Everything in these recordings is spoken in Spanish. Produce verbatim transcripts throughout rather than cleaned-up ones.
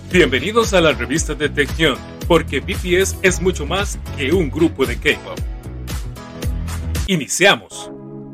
Bienvenidos a la revista de Taecyeon, porque B T S es mucho más que un grupo de K-pop. Iniciamos.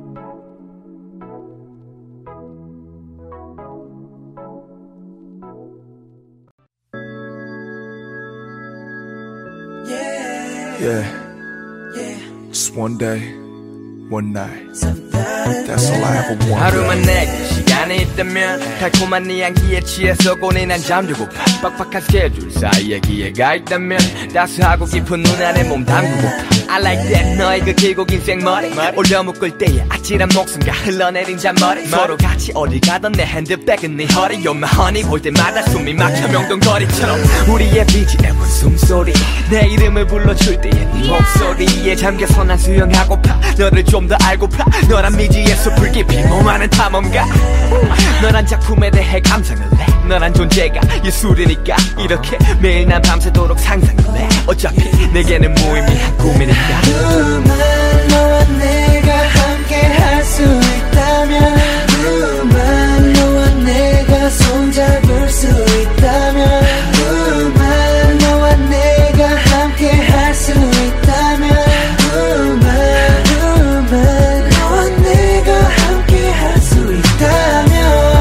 Yeah, just one day, one night. That's all I ever wanted. 하루만 내게 시간이 있다면 달콤한 네 향기에 취해서 고뇌난 잠들고파 빡빡한 스케줄 사이에 기회가 있다면 따스하고 깊은 눈 안에 몸 담그고파 I like that 너의 그 길고 긴 생머리 올려 묶을 때의 아찔한 목숨과 흘러내린 잔머리 서로 같이 어딜 가던 내 핸드백은 네 허리 You're my honey 볼 때마다 숨이 막혀 명동거리처럼 우리의 비지엠은 숨소리 내 이름을 불러줄 때의 네 목소리에 잠겨서 난 수영하고파 너를 좀 더 알고파 너란 미지에서 불깊이 몸하는 탐험가 너란 작품에 대해 감상을 해 너란 존재가 예술이니까 이렇게 매일 난 밤새도록 상상을 해 어차피 내게는 무의미한 꿈이니까 누만 너와 내가 함께 할 수 있다면 누만 너와 내가 손잡을 수 있다면 누만 너와 내가 함께 할 수 있다면 누만 누만 너와 내가 함께 할 수 있다면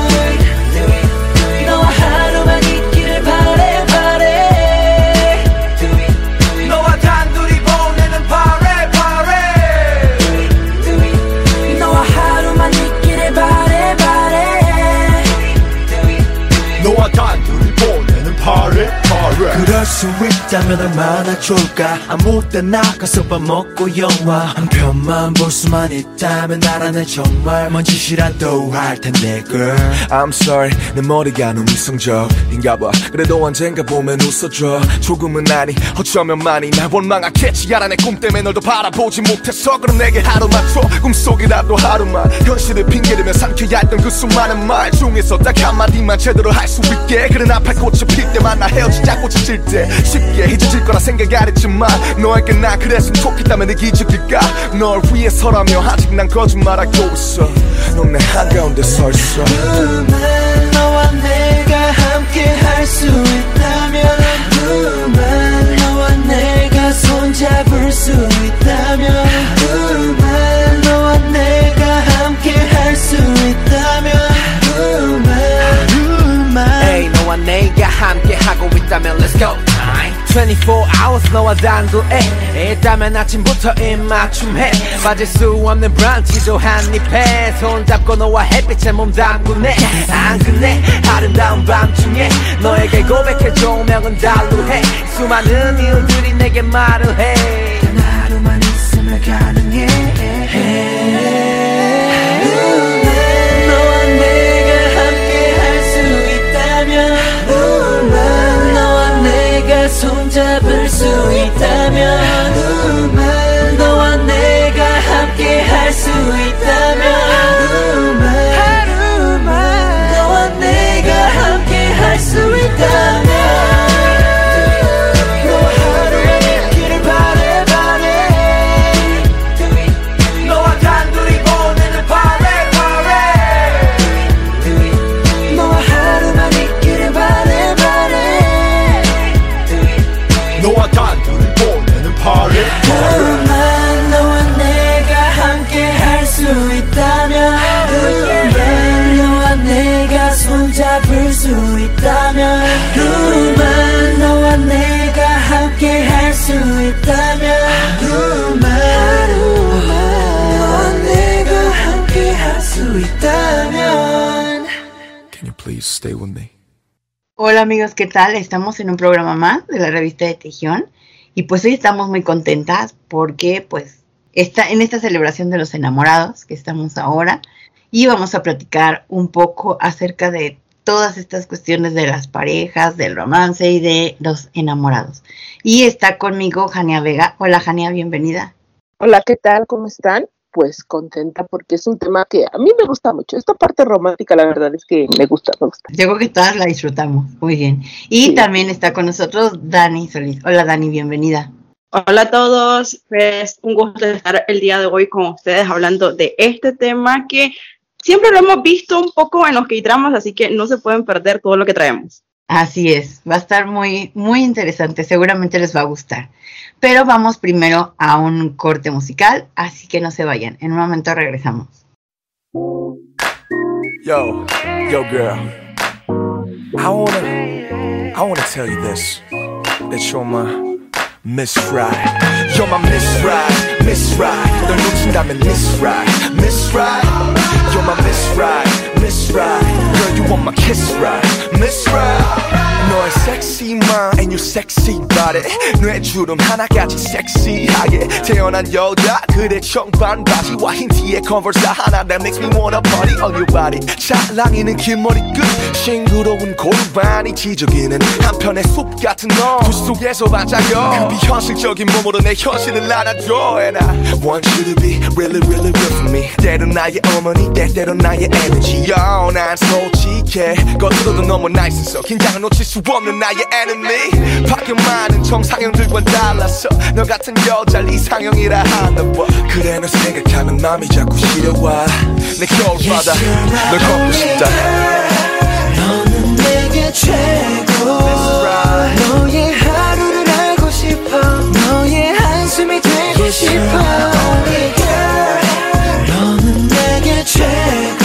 너와 하루만 있기를 바래 바래 너와 단둘이 보내는 파래 파래 너와 하루만 있기를 바래 바래 너와 단둘이 보내는 파래 파래. 그럴 수 있다면 얼마나 좋을까 아무 때나 가서 밥 먹고 영화 한 편만 볼 수만 있다면 나라는 정말 뭔 짓이라도 할 텐데 girl I'm sorry 내 머리가 너무 이성적인가 봐. 그래도 언젠가 보면 웃어줘. 조금은 아니 어쩌면 많이 날 원망하겠지. 알아 내 꿈 때문에 널 더 바라보지 못해서. 그럼 내게 하루만 줘 꿈속이라도 하루만 현실을 핑계대며 삼켜야 했던 그 수많은 말 중에서 딱 한마디만 제대로 할 수 있게. 그래 나팔 꽃이 필 때만 나 헤어지자 꽃이 질 때 쉽게 잊어질 거라 생각 안 했지만 너에게 나 그랬으면 좋겠다면 내 기적일까. 널 위해서라며 아직 난 거짓말하고 있어. 넌 내 한가운데 서 있어. 누만 너와 내가 함께 할 수 있다면 누만 너와 내가 손잡을 수 있다면 누만 너와 내가 함께 할 수 있다면 누만 누만 에이 너와 내가 함께 하고 있다면 Let's go twenty-four hours 너와 단둘에 있다면 아침부터 입맞춤해 빠질 수 없는 브런치도 한입해 손잡고 너와 햇빛에 몸 담그네 안 끝내 아름다운 밤중에 너에게 고백해 조명은 달루해 수많은 이유들이 내게 말을 해 단 하루만 있으면 가능해 누만 너와 내가 함께 할 수 있다면 누만 너와 내가 손잡을 수 있다면 누만 너와 내가 함께 할 수 있다면 누만 하루만 너와 내가 함께 할 수 있다면 너와 하루만 있기를 바래 바래 너와 단둘이 보내는 파래 파래 너와 하루만 있기를 바래 바래 너와 단둘이 보내는 파래 누만 너와 내가 함께 할 수 있다면 누만 너와 내가 손잡을 수 있다면 누만 너와 내가 함께 할 수 있다면 누만 너와 내가 함께 할 수 있다면. Can you please stay with me? Hola amigos, ¿qué tal? Estamos en un programa más de la revista de Taecyeon y pues hoy estamos muy contentas porque pues está en esta celebración de los enamorados que estamos ahora y vamos a platicar un poco acerca de todas estas cuestiones de las parejas, del romance y de los enamorados. Y está conmigo Jania Vega. Hola Jania, bienvenida. Hola, ¿qué tal? ¿Cómo están? Pues contenta porque es un tema que a mí me gusta mucho. Esta parte romántica, la verdad es que me gusta, me gusta. Yo creo que todas la disfrutamos. Muy bien. Y sí. También está con nosotros Dani Solís. Hola Dani, bienvenida. Hola a todos. Es un gusto estar el día de hoy con ustedes hablando de este tema que siempre lo hemos visto un poco en los K-dramas, así que no se pueden perder todo lo que traemos. Así es, va a estar muy, muy interesante, seguramente les va a gustar. Pero vamos primero a un corte musical, así que no se vayan, en un momento regresamos. Yo, yo girl, I wanna, I wanna tell you this, that you're my Miss Right. You're my Miss Right, Miss Right. 널 놓친다면 Miss Right, Miss Right. You're my Miss Right, Miss Right. Girl, you want my kiss right, Miss Right. 너의 sexy mind and your sexy body 뇌주름 하나같이 섹시하게 태어난 여자 그대 청반 바지와 흰 티에 컨버스 하나 that makes me wanna party on your body 찰랑이는 긴 머리끝 싱그러운 골반이 지저귀는 한편의 숲 같은 너 그 속에서 반짝여 그 비현실적인 몸으로 내 현실을 안아줘 And I want you to be really really real for me 때론 나의 어머니 때때론 나의 에너지 Yo, 난 솔직해 겉으로도 너무 나있어서 긴장을 놓칠 수 없는 나의 enemy 밖에 많은 정상형들과는 달라서 너 같은 여자를 이상형이라 하나 봐 그래 너 생각하면 맘이 자꾸 시려와 내 겨울바다 널 걷고 싶다 너는 내게 최고 너의 하루를 알고 싶어 너의 한숨이 되고 싶어 Only girl 너는 내게 최고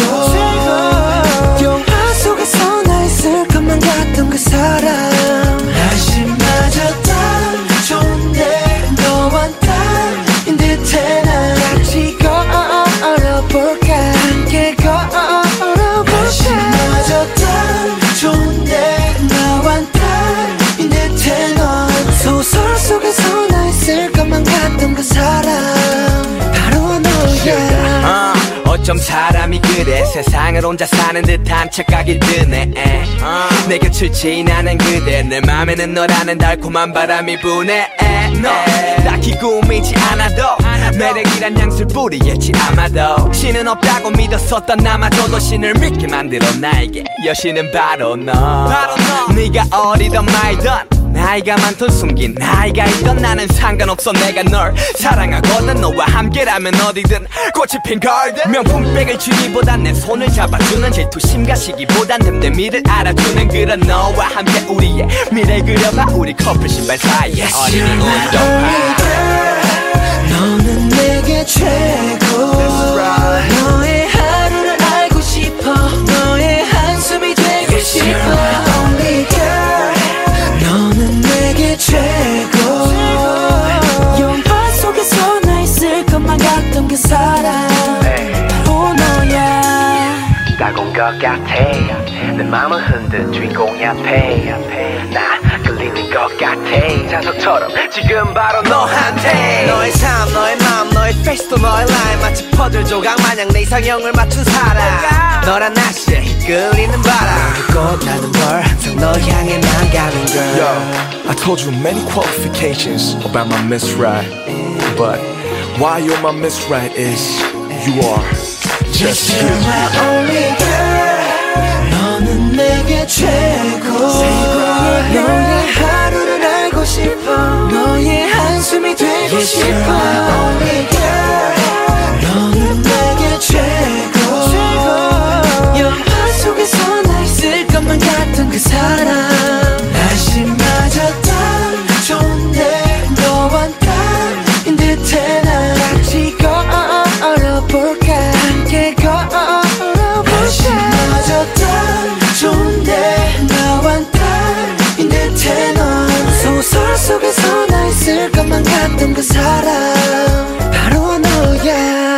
영화 속에서 나 있을 것만 같던 그 사람 날씨마저 딱 좋은데 너와 딱인 듯해 난 같이 걸어볼까 함께 걸어볼까 날씨마저 딱 좋은데 너와 딱인 듯해 넌 소설 속에서 나 있을 것만 같던 그 사람 바로 너야 어쩜 사람이 그래 세상을 혼자 사는 듯한 착각이 드네 uh. 내 곁을 지나는 그대 내 맘에는 너라는 달콤한 바람이 부네 너 딱히 꾸미지 않아도 매력이란 향수를 뿌리겠지 아마도 신은 없다고 믿었었던 나마저도 신을 믿게 만들어 나에게 여신은 바로 너 바로 너 네가 어리던 말던 나이가 많던 숨긴 나이가 있던 나는 상관없어 내가 널 사랑하거든 너와 함께라면 어디든 꽃이 핀 garden 명품백을 주기보단 내 손을 잡아주는 질투심과 시기보단 댐댐이를 알아주는 그런 너와 함께 우리의 미래 그려봐 우리 커플 신발 사이에 어린이 운동화 너는 내게 최고 너의 하루를 알고 싶어 너의 한숨이 되고 싶어 Only girl 너는 내게 최고 영화 속에서 나 있을 것만 같던 그 사람 바로 너야 따가운 것 같아 내 맘을 흔든 주인공이 앞에 나 끌리는 것 같아 자석처럼 지금 바로 너한테 너의 삶 너의 맘 너의 페이스도 너의 라인 마치 퍼즐 조각 마냥 내 이상형을 맞춘 사람 너란 날씨에 이끌리는 바람 꽃나는 걸 항상 널 향해만 가는 girl Yo, I told you many qualifications about my Miss Right But why you're my Miss Right is you are just you You're my only girl 너는 내게 최고 너의 하루를 알고 싶어 너의 한숨이 되고 싶어 Only girl 너는 내게 최고 영화 속에서 나 있을 것만 같던 그 사람 날씨마저 딱 좋은데 너와 딱인 듯해 난 같이 걸어볼까 함께 걸어볼까 날씨마저 딱 좋은데 너와 딱인 듯해 넌 소설 속에서 나 있을 것만 같던 그 사람 바로 너야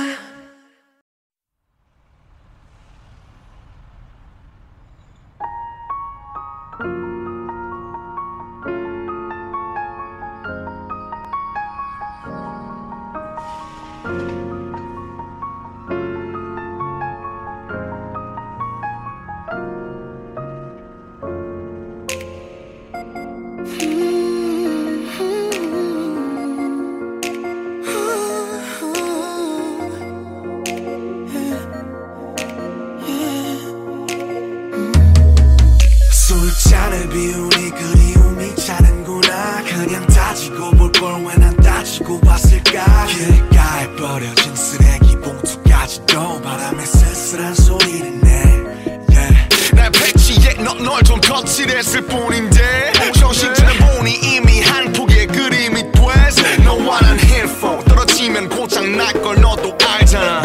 술잔을 비우니 그리움이 자는구나 그냥 따지고 볼 걸 왜 난 따지고 봤을까 길가에 버려진 쓰레기 봉투까지도 바람에 쓸쓸한 소리를 내 yeah. 날 배치해 넌 널 좀 거칠했을 뿐인데 정신차려 보니 이미 한 폭의 그림이 돼서 너와 난 핸드폰 떨어지면 고장 날걸 너도 알잖아.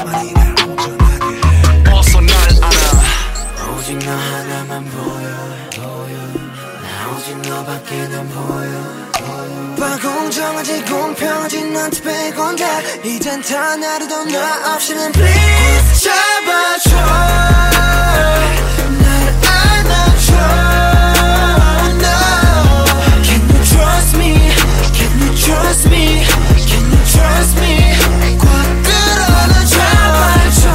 어서 날 안아. 오직 너 하나만 보여, 보여. 나 오직 너밖에 난 보여. 봐 공정하지 공평하지 너한테 빼곤다. 이젠 다 나르도 너 없이는 please 잡아줘. 날 안아줘. No. Can you trust me? Can you trust me? Can you trust me? 꽉 끌어안아 잡아줘.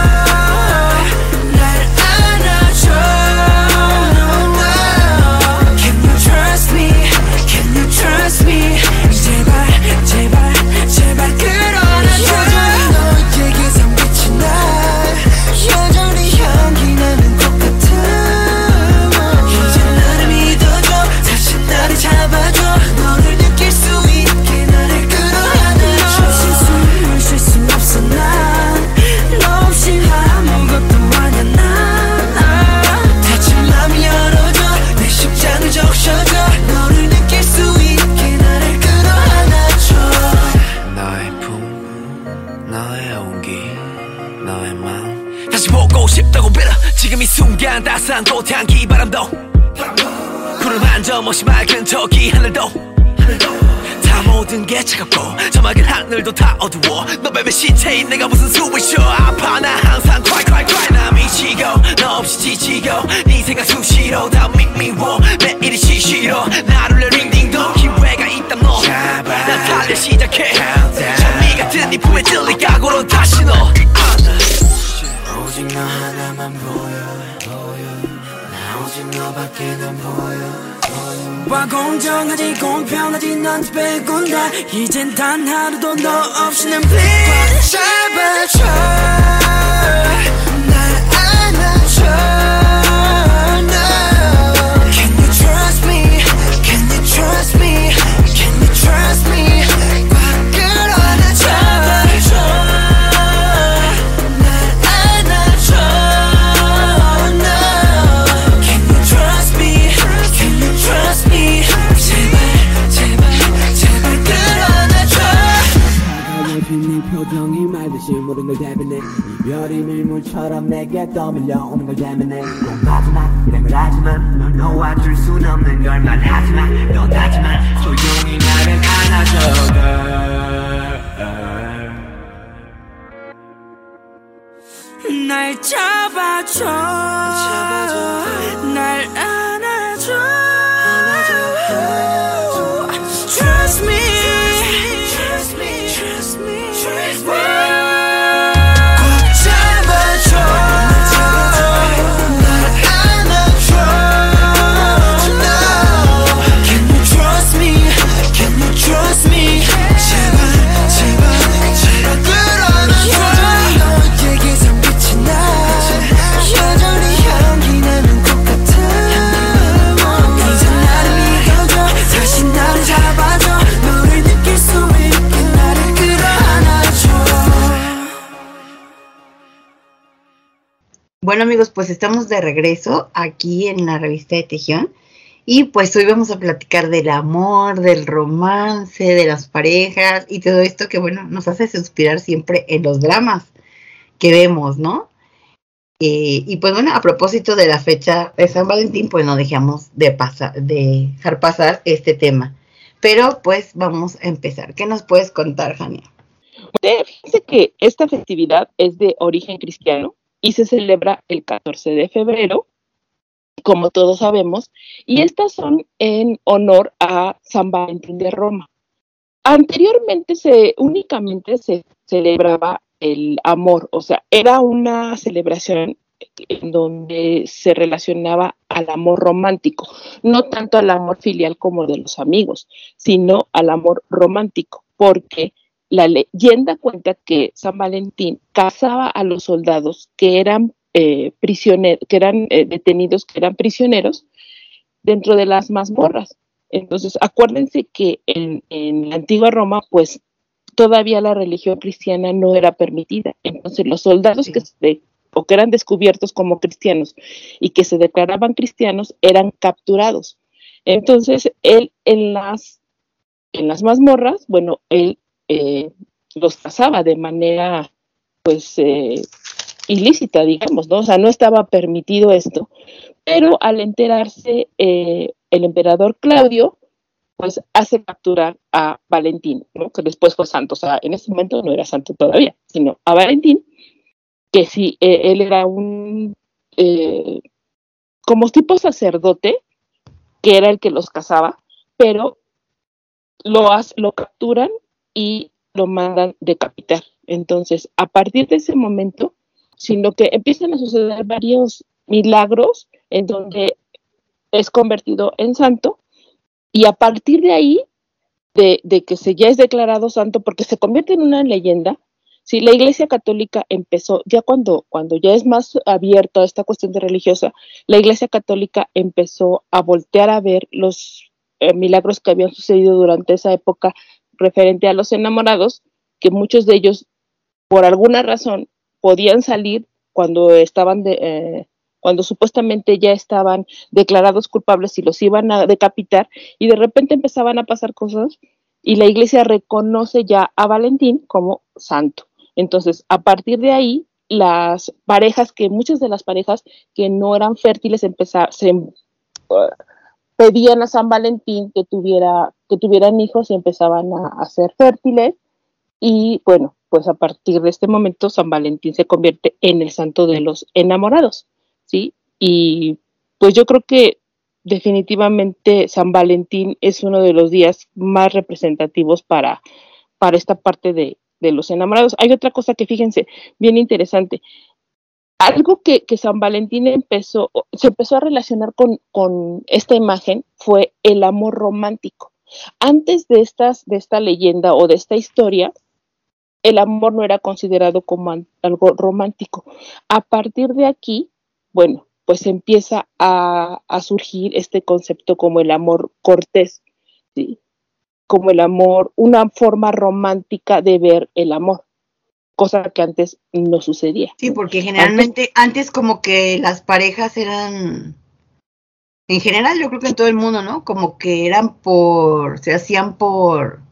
날 안아줘. No, no. Can you trust me? Can you trust me? 제발 제발 제발 끌어안아줘. 여전히 너에게서 빛이 나. 여전히 향기 나는 것 같아. 이제 나를 믿어줘. 다시 나를 잡아줘. 너를 느낄 수 있게 나를 끌어안아줘. 너 없이 숨을 쉴 수 없어 난. 너 없이 아무것도 아냐 난. 다친 맘 열어줘. 내 심장을 적셔줘. 너를 느낄 수 있게 나를 끌어안아줘. 너의 품, 너의 온기, 너의 마음 다시 보고 싶다고 빌어. 지금 이 순간 따스한 꽃향기 바람도 구름 한 점 없이 맑은 저기 하늘도 다 모든 게 차갑고 저 맑은 하늘도 다 어두워. 너 뱀의 시체인 내가 무슨 숨을 쉬어. 아파 나 항상 cry cry cry. 나 미치고 너 없이 지치고 네 생각 수시로 다 미미워. 매일이 시시로 나를 링딩동 기회가 있다 너. 난 달려 시작해. 정미 같은 네 품에 들릴 각오로 다시 너 안아. 오직 너 하나만 보여, 보여. 나 오직 너밖에 난 보여. 와 공정하지 공평하지 넌 빼곤다. 이젠 단 하루도 너 없이는 please 잡아줘. 날 안아줘. No. Can you trust me? Can you trust me? Can you trust me? 꽉 끌어안아 잡아줘. 날 안아줘. No. Can you trust me? Can you trust me? 제발 제발 제발 끌어안아줘. 차가워진 네 표정이 말듯이 모든 걸 대변해. 이별이 밀물처럼 내게 떠밀려오는 걸 대면해. 넌 마지막 이런 걸 하지만 널 놓아줄 순 없는 걸 말하지만 넌 하지만 조용히 나를 안아줘 girl. 날 잡아줘. 날 안아줘. Trust me. Trust me. Trust me. Trust me. 꽉 잡아줘. 날 안아줘. No. Can you trust me? Can you trust me? 제발 제발 제발 끌어안아줘. 여전히 너에게서 빛이 나. 여전히 향기 나는 것 같아. 이제 나를 믿어줘. 다시 나를 잡아줘. 너를 느낄 수 있게 나를 끌어안아줘. Bueno amigos, pues estamos de regreso aquí en la revista de Tejión y pues hoy vamos a platicar del amor, del romance, de las parejas y todo esto que bueno, nos hace suspirar siempre en los dramas que vemos, ¿no? Eh, y pues bueno, a propósito de la fecha de San Valentín, pues no dejamos de, pasar, de dejar pasar este tema. Pero pues vamos a empezar. ¿Qué nos puedes contar, Jania? Fíjense que esta festividad es de origen cristiano y se celebra el catorce de febrero, como todos sabemos, y estas son en honor a San Valentín de Roma. Anteriormente se únicamente se celebraba el amor, o sea, era una celebración en donde se relacionaba al amor romántico, no tanto al amor filial como de los amigos, sino al amor romántico, porque la leyenda cuenta que San Valentín casaba a los soldados que eran eh, prisioneros, que eran eh, detenidos, que eran prisioneros dentro de las mazmorras. Entonces, acuérdense que en, en la antigua Roma, pues, todavía la religión cristiana no era permitida. Entonces, los soldados sí. que se o que eran descubiertos como cristianos y que se declaraban cristianos eran capturados. Entonces, él en las, en las mazmorras, bueno, él eh, los cazaba de manera, pues, eh, ilícita, digamos, ¿no? O sea, no estaba permitido esto, pero al enterarse eh, el emperador Claudio, pues hace capturar a Valentín, ¿no? Que después fue santo, o sea, en ese momento no era santo todavía, sino a Valentín, que sí, eh, él era un, eh, como tipo sacerdote, que era el que los cazaba, pero lo, has, lo capturan y lo mandan decapitar. Entonces, a partir de ese momento, sino que empiezan a suceder varios milagros en donde es convertido en santo, y a partir de ahí, de, de que se ya es declarado santo, porque se convierte en una leyenda. Sí, la Iglesia Católica empezó, ya cuando, cuando ya es más abierta esta cuestión de religiosa, la Iglesia Católica empezó a voltear a ver los eh, milagros que habían sucedido durante esa época referente a los enamorados, que muchos de ellos, por alguna razón, podían salir cuando estaban de, eh, cuando supuestamente ya estaban declarados culpables y los iban a decapitar, y de repente empezaban a pasar cosas, y la Iglesia reconoce ya a Valentín como santo. Entonces, a partir de ahí, las parejas, que muchas de las parejas que no eran fértiles empezar, se uh, pedían a San Valentín que tuviera, que tuvieran hijos y empezaban a, a ser fértiles, y bueno, pues a partir de este momento San Valentín se convierte en el santo de los enamorados, ¿sí? Y pues yo creo que definitivamente San Valentín es uno de los días más representativos para, para esta parte de de los enamorados. Hay otra cosa que, fíjense, bien interesante. Algo que, que San Valentín empezó, se empezó a relacionar con, con esta imagen fue el amor romántico. Antes de, estas, de esta leyenda o de esta historia, el amor no era considerado como an, algo romántico. A partir de aquí, bueno, pues empieza a, a surgir este concepto como el amor cortés, ¿sí? Como el amor, una forma romántica de ver el amor, cosa que antes no sucedía. Sí, porque generalmente antes, antes como que las parejas eran, en general yo creo que en todo el mundo, ¿no? Como que eran por, se hacían por,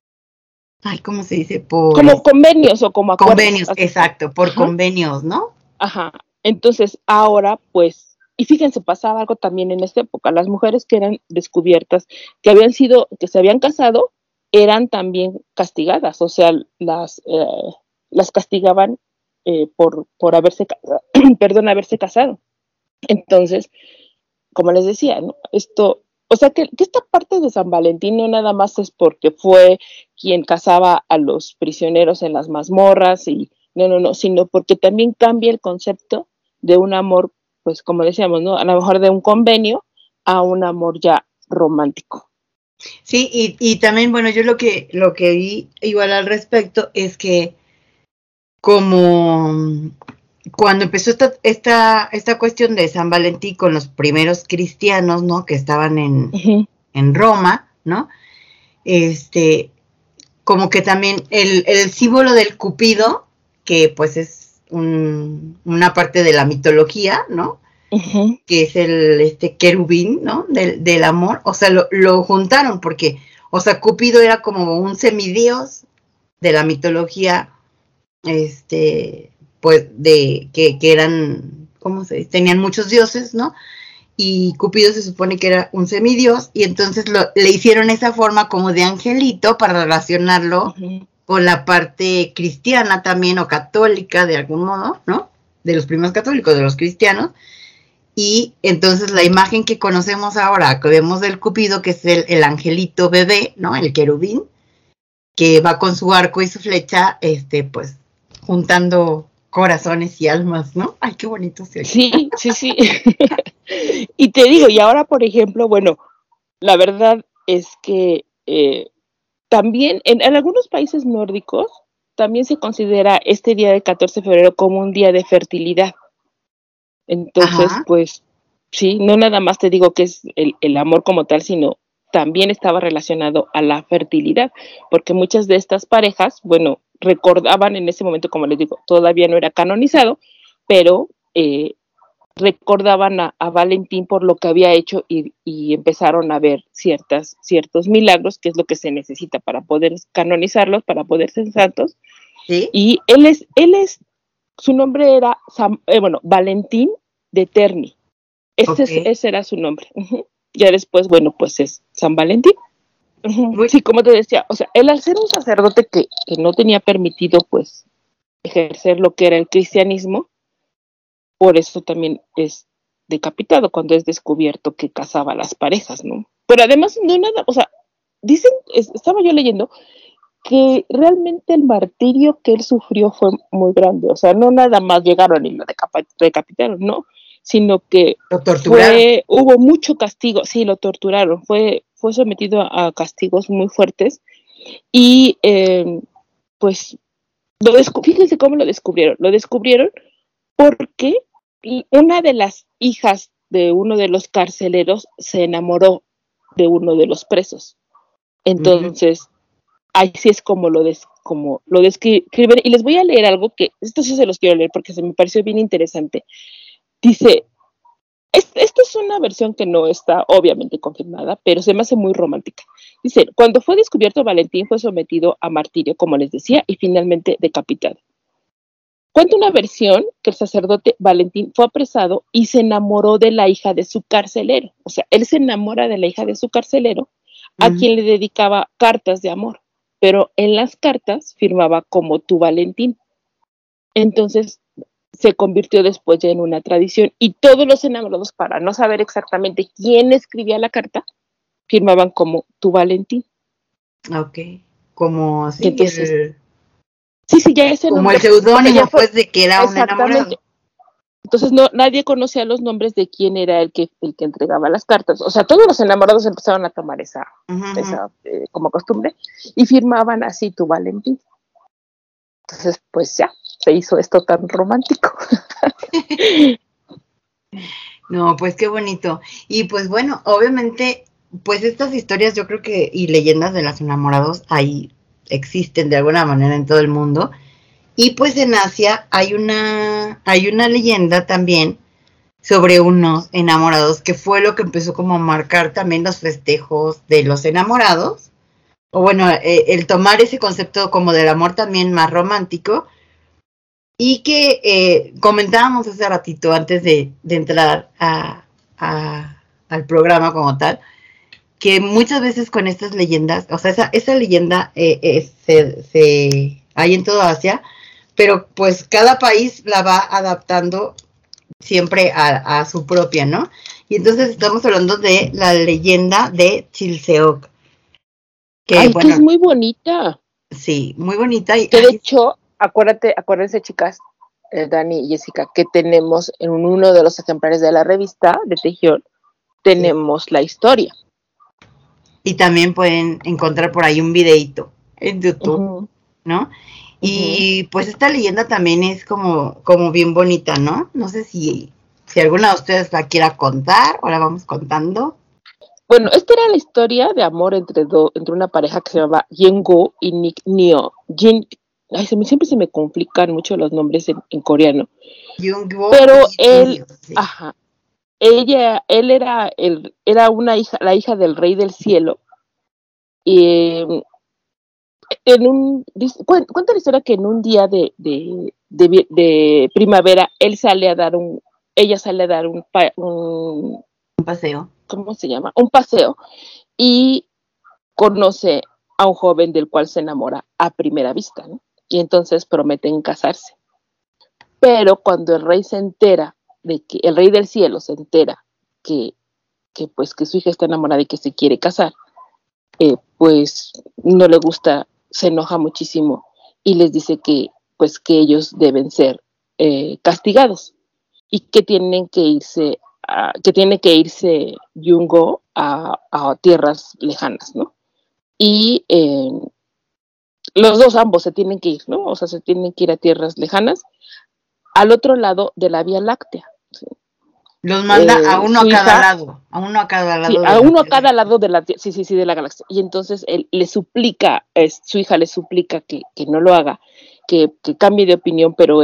ay, ¿cómo se dice? Por como convenios o como acuerdos. Convenios, exacto, por Ajá. convenios, ¿no? Ajá, entonces ahora pues, y fíjense, pasaba algo también en esta época. Las mujeres que eran descubiertas, que habían sido, que se habían casado, eran también castigadas. O sea, las, eh, las castigaban eh, por, por haberse, perdón, haberse casado. Entonces, como les decía, ¿no? Esto, o sea, que, que esta parte de San Valentín no nada más es porque fue quien casaba a los prisioneros en las mazmorras y no, no, no, sino porque también cambia el concepto de un amor, pues como decíamos, ¿no? A lo mejor de un convenio a un amor ya romántico. Sí, y, y también, bueno, yo lo que, lo que vi igual al respecto es que como cuando empezó esta, esta, esta cuestión de San Valentín con los primeros cristianos, ¿no? Que estaban en, uh-huh. en Roma, ¿no? Este, como que también el, el símbolo del Cupido, que pues es Un, una parte de la mitología, ¿no? Uh-huh. Que es el este querubín, ¿no? Del, del amor, o sea, lo, lo juntaron porque, o sea, Cupido era como un semidios de la mitología, este, pues, de, que, que eran, ¿cómo se dice? Tenían muchos dioses, ¿no? Y Cupido se supone que era un semidios, y entonces lo, le hicieron esa forma como de angelito para relacionarlo uh-huh. con la parte cristiana también, o católica de algún modo, ¿no? De los primeros católicos, de los cristianos. Y entonces la imagen que conocemos ahora, que vemos del Cupido, que es el, el angelito bebé, ¿no? El querubín, que va con su arco y su flecha, este, pues, juntando corazones y almas, ¿no? Ay, qué bonito se oye. Sí, sí, sí. Y te digo, y ahora, por ejemplo, bueno, la verdad es que eh, también en, en algunos países nórdicos también se considera este día del catorce de febrero como un día de fertilidad. Entonces, Ajá. pues, sí, no nada más te digo que es el, el amor como tal, sino también estaba relacionado a la fertilidad, porque muchas de estas parejas, bueno, recordaban en ese momento, como les digo, todavía no era canonizado, pero eh, recordaban a, a Valentín por lo que había hecho y, y empezaron a ver ciertas, ciertos milagros, que es lo que se necesita para poder canonizarlos, para poder ser santos. ¿Sí? Y él es, él es, su nombre era, San, eh, bueno, Valentín de Terni. Ese, Okay. es, ese era su nombre. Uh-huh. Ya después, bueno, pues es San Valentín. Uh-huh. Muy- Sí, como te decía, o sea, él al ser un sacerdote que, que no tenía permitido, pues, ejercer lo que era el cristianismo, por eso también es decapitado cuando es descubierto que casaba a las parejas, ¿no? Pero además, no nada, o sea, dicen, es, estaba yo leyendo, que realmente el martirio que él sufrió fue muy grande, o sea, no nada más llegaron y lo decap- decapitaron, no, sino que Lo torturaron. fue, hubo mucho castigo, sí, lo torturaron, fue, fue sometido a, a castigos muy fuertes y eh, pues lo descu- fíjense cómo lo descubrieron, lo descubrieron porque una de las hijas de uno de los carceleros se enamoró de uno de los presos, entonces uh-huh. Ahí sí es como lo, des, como lo describen, y les voy a leer algo que, esto sí se los quiero leer porque se me pareció bien interesante. Dice, es, esta es una versión que no está obviamente confirmada, pero se me hace muy romántica. Dice, cuando fue descubierto, Valentín fue sometido a martirio, como les decía, y finalmente decapitado. Cuenta una versión que el sacerdote Valentín fue apresado y se enamoró de la hija de su carcelero. O sea, él se enamora de la hija de su carcelero, uh-huh. a quien le dedicaba cartas de amor. Pero en las cartas firmaba como tu Valentín. Entonces se convirtió después ya en una tradición y todos los enamorados, para no saber exactamente quién escribía la carta, firmaban como tu Valentín. Ok, como sí, entonces, el, sí, sí, ya ese como nombre, el seudónimo, fue, pues, de que era un enamorado. Entonces no, nadie conocía los nombres de quién era el que, el que entregaba las cartas. O sea, todos los enamorados empezaron a tomar esa, uh-huh. esa eh, como costumbre y firmaban así tu Valentín. Entonces, pues ya, se hizo esto tan romántico. No, pues qué bonito. Y pues bueno, obviamente, pues estas historias yo creo que, y leyendas de los enamorados, ahí existen de alguna manera en todo el mundo. Y pues en Asia hay una, hay una leyenda también sobre unos enamorados, que fue lo que empezó como a marcar también los festejos de los enamorados. O bueno, eh, el tomar ese concepto como del amor también más romántico. Y que eh, comentábamos hace ratito antes de, de entrar a, a, al programa como tal, que muchas veces con estas leyendas, o sea, esa, esa leyenda eh, eh, se, se hay en toda Asia, pero pues cada país la va adaptando siempre a, a su propia, ¿no? Y entonces estamos hablando de la leyenda de Chilseok. Que, Ay, bueno, que es muy bonita. Sí, muy bonita. Y, que de hecho, acuérdate, acuérdense, chicas, eh, Dani y Jessica, que tenemos en uno de los ejemplares de la revista de Tejión, tenemos sí. la historia. Y también pueden encontrar por ahí un videito en YouTube, uh-huh. ¿no? Y uh-huh. pues esta leyenda también es como, como bien bonita, ¿no? No sé si, si alguna de ustedes la quiera contar o la vamos contando. Bueno, esta era la historia de amor entre, do, entre una pareja que se llamaba Yengo y Nick Neo. Jin, ay, se me, siempre se me complican mucho los nombres en, en coreano. Yengo Pero y él, Neo, sí. ajá, ella, él era, el, era una hija, la hija del rey del cielo. Y en un, cuenta la historia que en un día de, de, de, de primavera, él sale a dar un, ella sale a dar un, un, un paseo. ¿Cómo se llama? Un paseo, y conoce a un joven del cual se enamora a primera vista, ¿no? Y entonces prometen casarse. Pero cuando el rey se entera de que, el rey del cielo se entera que, que pues que su hija está enamorada y que se quiere casar, eh, pues no le gusta, se enoja muchísimo y les dice que pues que ellos deben ser eh, castigados y que tienen que irse a, que tiene que irse Yungo a, a tierras lejanas, ¿no? Y eh, los dos ambos se tienen que ir, ¿no? O sea, se tienen que ir a tierras lejanas al otro lado de la Vía Láctea. ¿Sí? Los manda eh, a uno a cada hija, lado, a uno a cada lado. Sí, de a uno a cada lado de la, sí, sí, sí, de la galaxia. Y entonces él le suplica, es, su hija le suplica que, que no lo haga, que, que cambie de opinión, pero él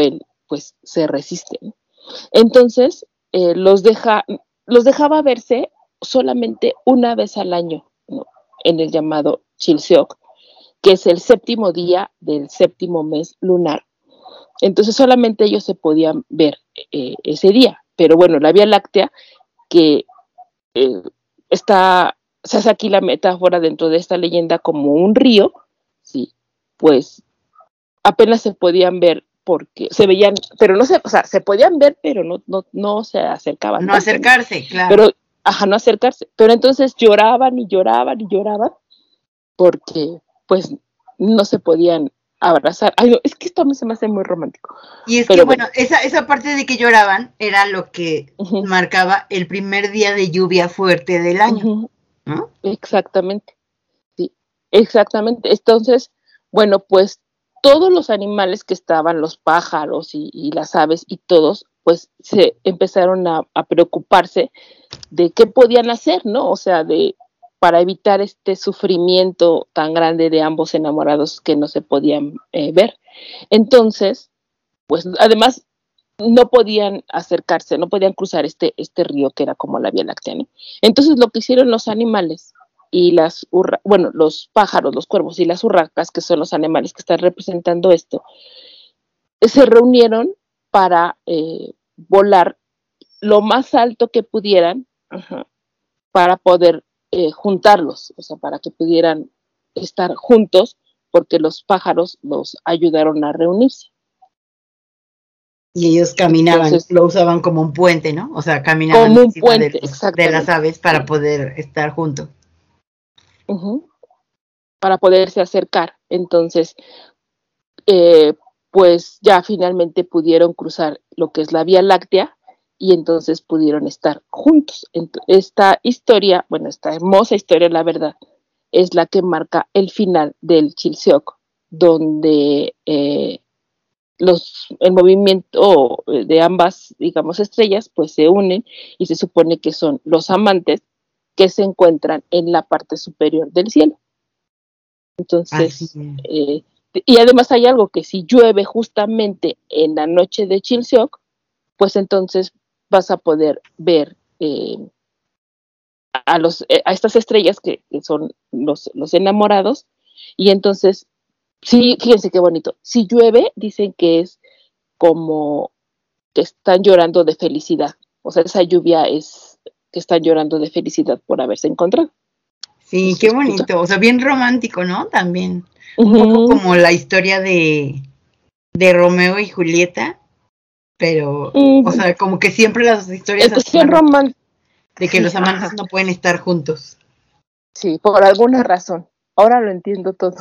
pues se resisten. Entonces, eh, los, deja, los dejaba verse solamente una vez al año, ¿no? En el llamado Chilseok, que es el séptimo día del séptimo mes lunar. Entonces solamente ellos se podían ver eh, ese día. Pero bueno, la Vía Láctea, que eh, está, se hace aquí la metáfora dentro de esta leyenda como un río, sí, pues apenas se podían ver porque se veían, pero no se, o sea, se podían ver, pero no, no, no se acercaban. No acercarse, claro. Pero, ajá, no acercarse. Pero entonces lloraban y lloraban y lloraban porque, pues, no se podían abrazar. Ay, no, es que esto a mí se me hace muy romántico. Y es pero que, bueno, esa, esa parte de que lloraban era lo que uh-huh. marcaba el primer día de lluvia fuerte del año. Uh-huh. ¿No? Exactamente. Sí, exactamente. Entonces, bueno, pues, todos los animales que estaban, los pájaros y, y las aves y todos, pues se empezaron a, a preocuparse de qué podían hacer, ¿no? O sea, de para evitar este sufrimiento tan grande de ambos enamorados que no se podían eh, ver. Entonces, pues además no podían acercarse, no podían cruzar este, este río que era como la Vía Láctea, ¿no? Entonces lo que hicieron los animales y las, urra- bueno, los pájaros, los cuervos y las urracas, que son los animales que están representando esto, se reunieron para eh, volar lo más alto que pudieran, ajá, para poder eh, juntarlos, o sea, para que pudieran estar juntos, porque los pájaros los ayudaron a reunirse. Y ellos caminaban, entonces, lo usaban como un puente, ¿no? O sea, caminaban como un encima puente, de, los, de las aves para sí. poder estar juntos. Uh-huh. Para poderse acercar. Entonces, eh, pues ya finalmente pudieron cruzar lo que es la Vía Láctea y entonces pudieron estar juntos. Esta historia, bueno, esta hermosa historia, la verdad, es la que marca el final del Chilseok, donde eh, los, el movimiento de ambas, digamos, estrellas, pues se unen y se supone que son los amantes que se encuentran en la parte superior del cielo. Entonces, eh, y además hay algo que si llueve justamente en la noche de Chilseok, pues entonces vas a poder ver eh, a, los, eh, a estas estrellas que, que son los, los enamorados, y entonces, sí, fíjense qué bonito, si llueve, dicen que es como que están llorando de felicidad, o sea, esa lluvia es que están llorando de felicidad por haberse encontrado. Sí, qué bonito, o sea, bien romántico, ¿no? También, uh-huh. un poco como la historia de, de Romeo y Julieta, pero, uh-huh. o sea, como que siempre las historias román- de que sí, los amantes ajá. no pueden estar juntos. Sí, por alguna razón. Ahora lo entiendo todo.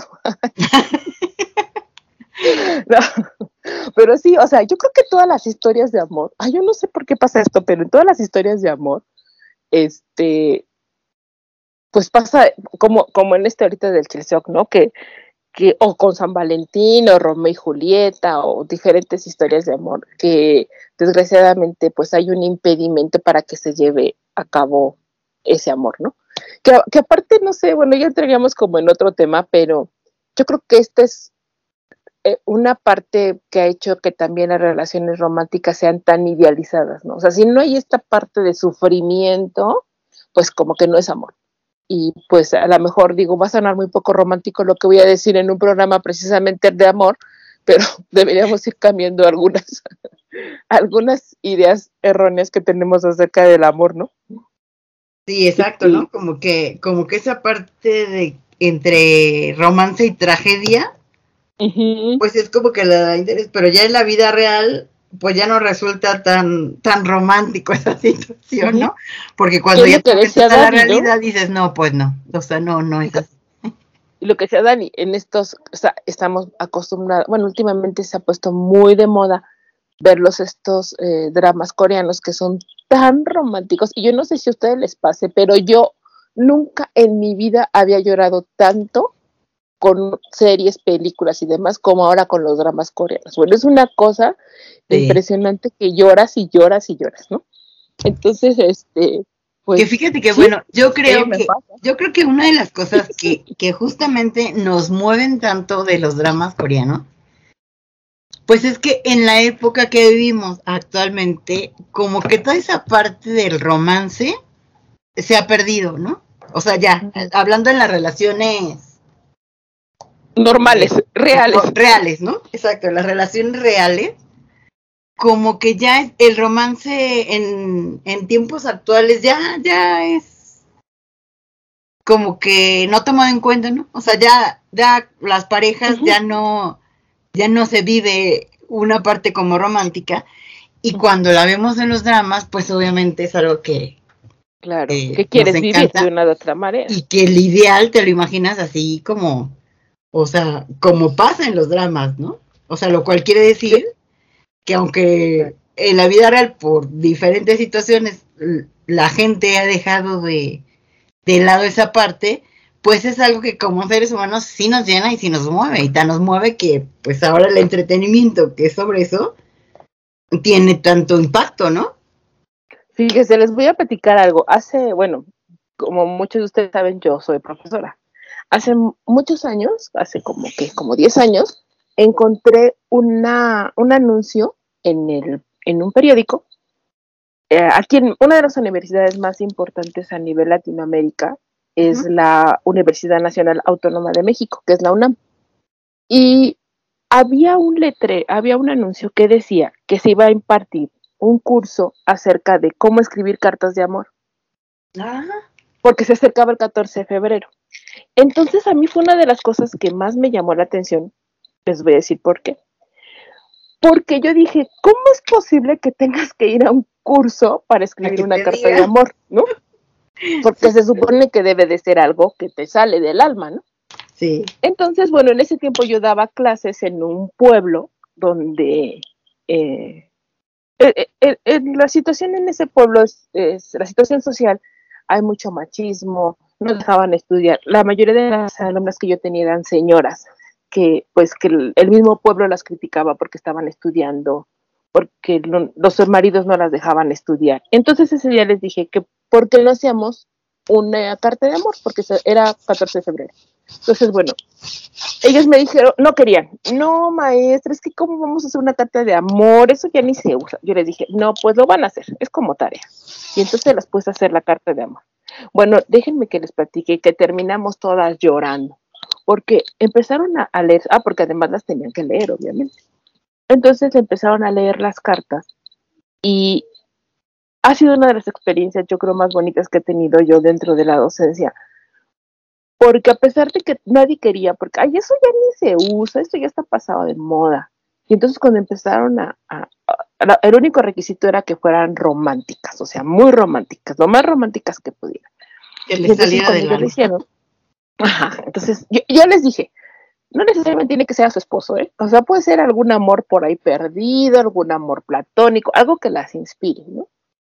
No, pero sí, o sea, yo creo que todas las historias de amor, ay, yo no sé por qué pasa esto, pero en todas las historias de amor, este, pues pasa como, como en este ahorita del Chilseok, ¿no? Que, que, o con San Valentín, o Romeo y Julieta, o diferentes historias de amor, que desgraciadamente pues hay un impedimento para que se lleve a cabo ese amor, ¿no? Que, que aparte, no sé, bueno, ya entraríamos como en otro tema, pero yo creo que esta es eh, una parte que ha hecho que también las relaciones románticas sean tan idealizadas, ¿no? O sea, si no hay esta parte de sufrimiento, pues como que no es amor. Y pues a lo mejor, digo, va a sonar muy poco romántico lo que voy a decir en un programa precisamente de amor, pero deberíamos ir cambiando algunas, algunas ideas erróneas que tenemos acerca del amor, ¿no? Sí, exacto, ¿no? Como que, como que esa parte de entre romance y tragedia, uh-huh. pues es como que le da interés, pero ya en la vida real, pues ya no resulta tan, tan romántico esa situación, ¿no? Porque cuando ya te metes a la realidad, ¿no? Dices, no, pues no, o sea, no, no es así. Y lo que decía Dani, en estos, o sea, estamos acostumbrados, bueno, últimamente se ha puesto muy de moda verlos estos eh, dramas coreanos que son tan románticos, y yo no sé si a ustedes les pase, pero yo nunca en mi vida había llorado tanto con series, películas y demás, como ahora con los dramas coreanos. Bueno, es una cosa sí. impresionante que lloras y lloras y lloras, ¿no? Entonces, este, pues... Que fíjate que, sí, bueno, yo creo que, yo creo que una de las cosas que, que justamente nos mueven tanto de los dramas coreanos Pues es que en la época que vivimos actualmente, como que toda esa parte del romance se ha perdido, ¿no? O sea, ya, hablando en las relaciones normales, eh, reales. Reales, ¿no? Exacto, las relaciones reales, como que ya el romance en, en tiempos actuales ya, ya es como que no tomado en cuenta, ¿no? O sea, ya, ya las parejas uh-huh. ya no, ya no se vive una parte como romántica, y uh-huh. cuando la vemos en los dramas, pues obviamente es algo que claro, eh, que quieres vivir de una de otra manera. Y que el ideal te lo imaginas así como, o sea, como pasa en los dramas, ¿no? O sea, lo cual quiere decir ¿sí? que aunque en la vida real, por diferentes situaciones, la gente ha dejado de, de lado esa parte, pues es algo que como seres humanos sí nos llena y sí nos mueve, y tan nos mueve que pues ahora el entretenimiento que es sobre eso tiene tanto impacto, ¿no? Fíjese, les voy a platicar algo. Hace, bueno, como muchos de ustedes saben, yo soy profesora. Hace muchos años, hace como que, como diez años, encontré una, un anuncio en, el, en un periódico, eh, aquí en una de las universidades más importantes a nivel Latinoamérica, es uh-huh. la Universidad Nacional Autónoma de México, que es la UNAM. Y había un letre, había un anuncio que decía que se iba a impartir un curso acerca de cómo escribir cartas de amor. Ah. Porque se acercaba el catorce de febrero. Entonces a mí fue una de las cosas que más me llamó la atención. Les voy a decir por qué. Porque yo dije, ¿cómo es posible que tengas que ir a un curso para escribir una carta diga? de amor, ¿no? Porque se supone que debe de ser algo que te sale del alma, ¿no? Sí. Entonces, bueno, en ese tiempo yo daba clases en un pueblo donde eh, eh, eh, eh, la situación en ese pueblo es, es la situación social, hay mucho machismo, no dejaban estudiar. La mayoría de las alumnas que yo tenía eran señoras, que pues que el, el mismo pueblo las criticaba porque estaban estudiando, porque lo, los maridos no las dejaban estudiar. Entonces ese día les dije que ¿por qué no hacíamos una carta de amor? Porque era catorce de febrero. Entonces, bueno, ellos me dijeron, no querían, no maestra, es que ¿cómo vamos a hacer una carta de amor? Eso ya ni se usa. Yo les dije, no, pues lo van a hacer, es como tarea. Y entonces las puse a hacer la carta de amor. Bueno, déjenme que les platique que terminamos todas llorando, porque empezaron a, a leer, ah, porque además las tenían que leer, obviamente. Entonces empezaron a leer las cartas y ha sido una de las experiencias, yo creo, más bonitas que he tenido yo dentro de la docencia. Porque a pesar de que nadie quería, porque ay, eso ya ni se usa, esto ya está pasado de moda. Y entonces cuando empezaron a, a, a, el único requisito era que fueran románticas, o sea, muy románticas, lo más románticas que pudieran. Que les saliera de la lo hicieron, ajá, entonces yo, yo les dije, no necesariamente tiene que ser a su esposo, ¿eh? O sea, puede ser algún amor por ahí perdido, algún amor platónico, algo que las inspire, ¿no?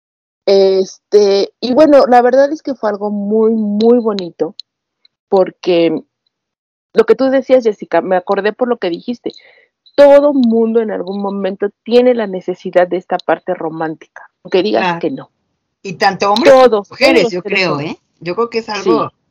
Este, y bueno, la verdad es que fue algo muy, muy bonito, porque lo que tú decías, Jessica, me acordé por lo que dijiste, todo mundo en algún momento tiene la necesidad de esta parte romántica, aunque digas claro. que no. Y tanto hombres como mujeres, todos yo creo, ¿eh? Yo creo que es algo sí.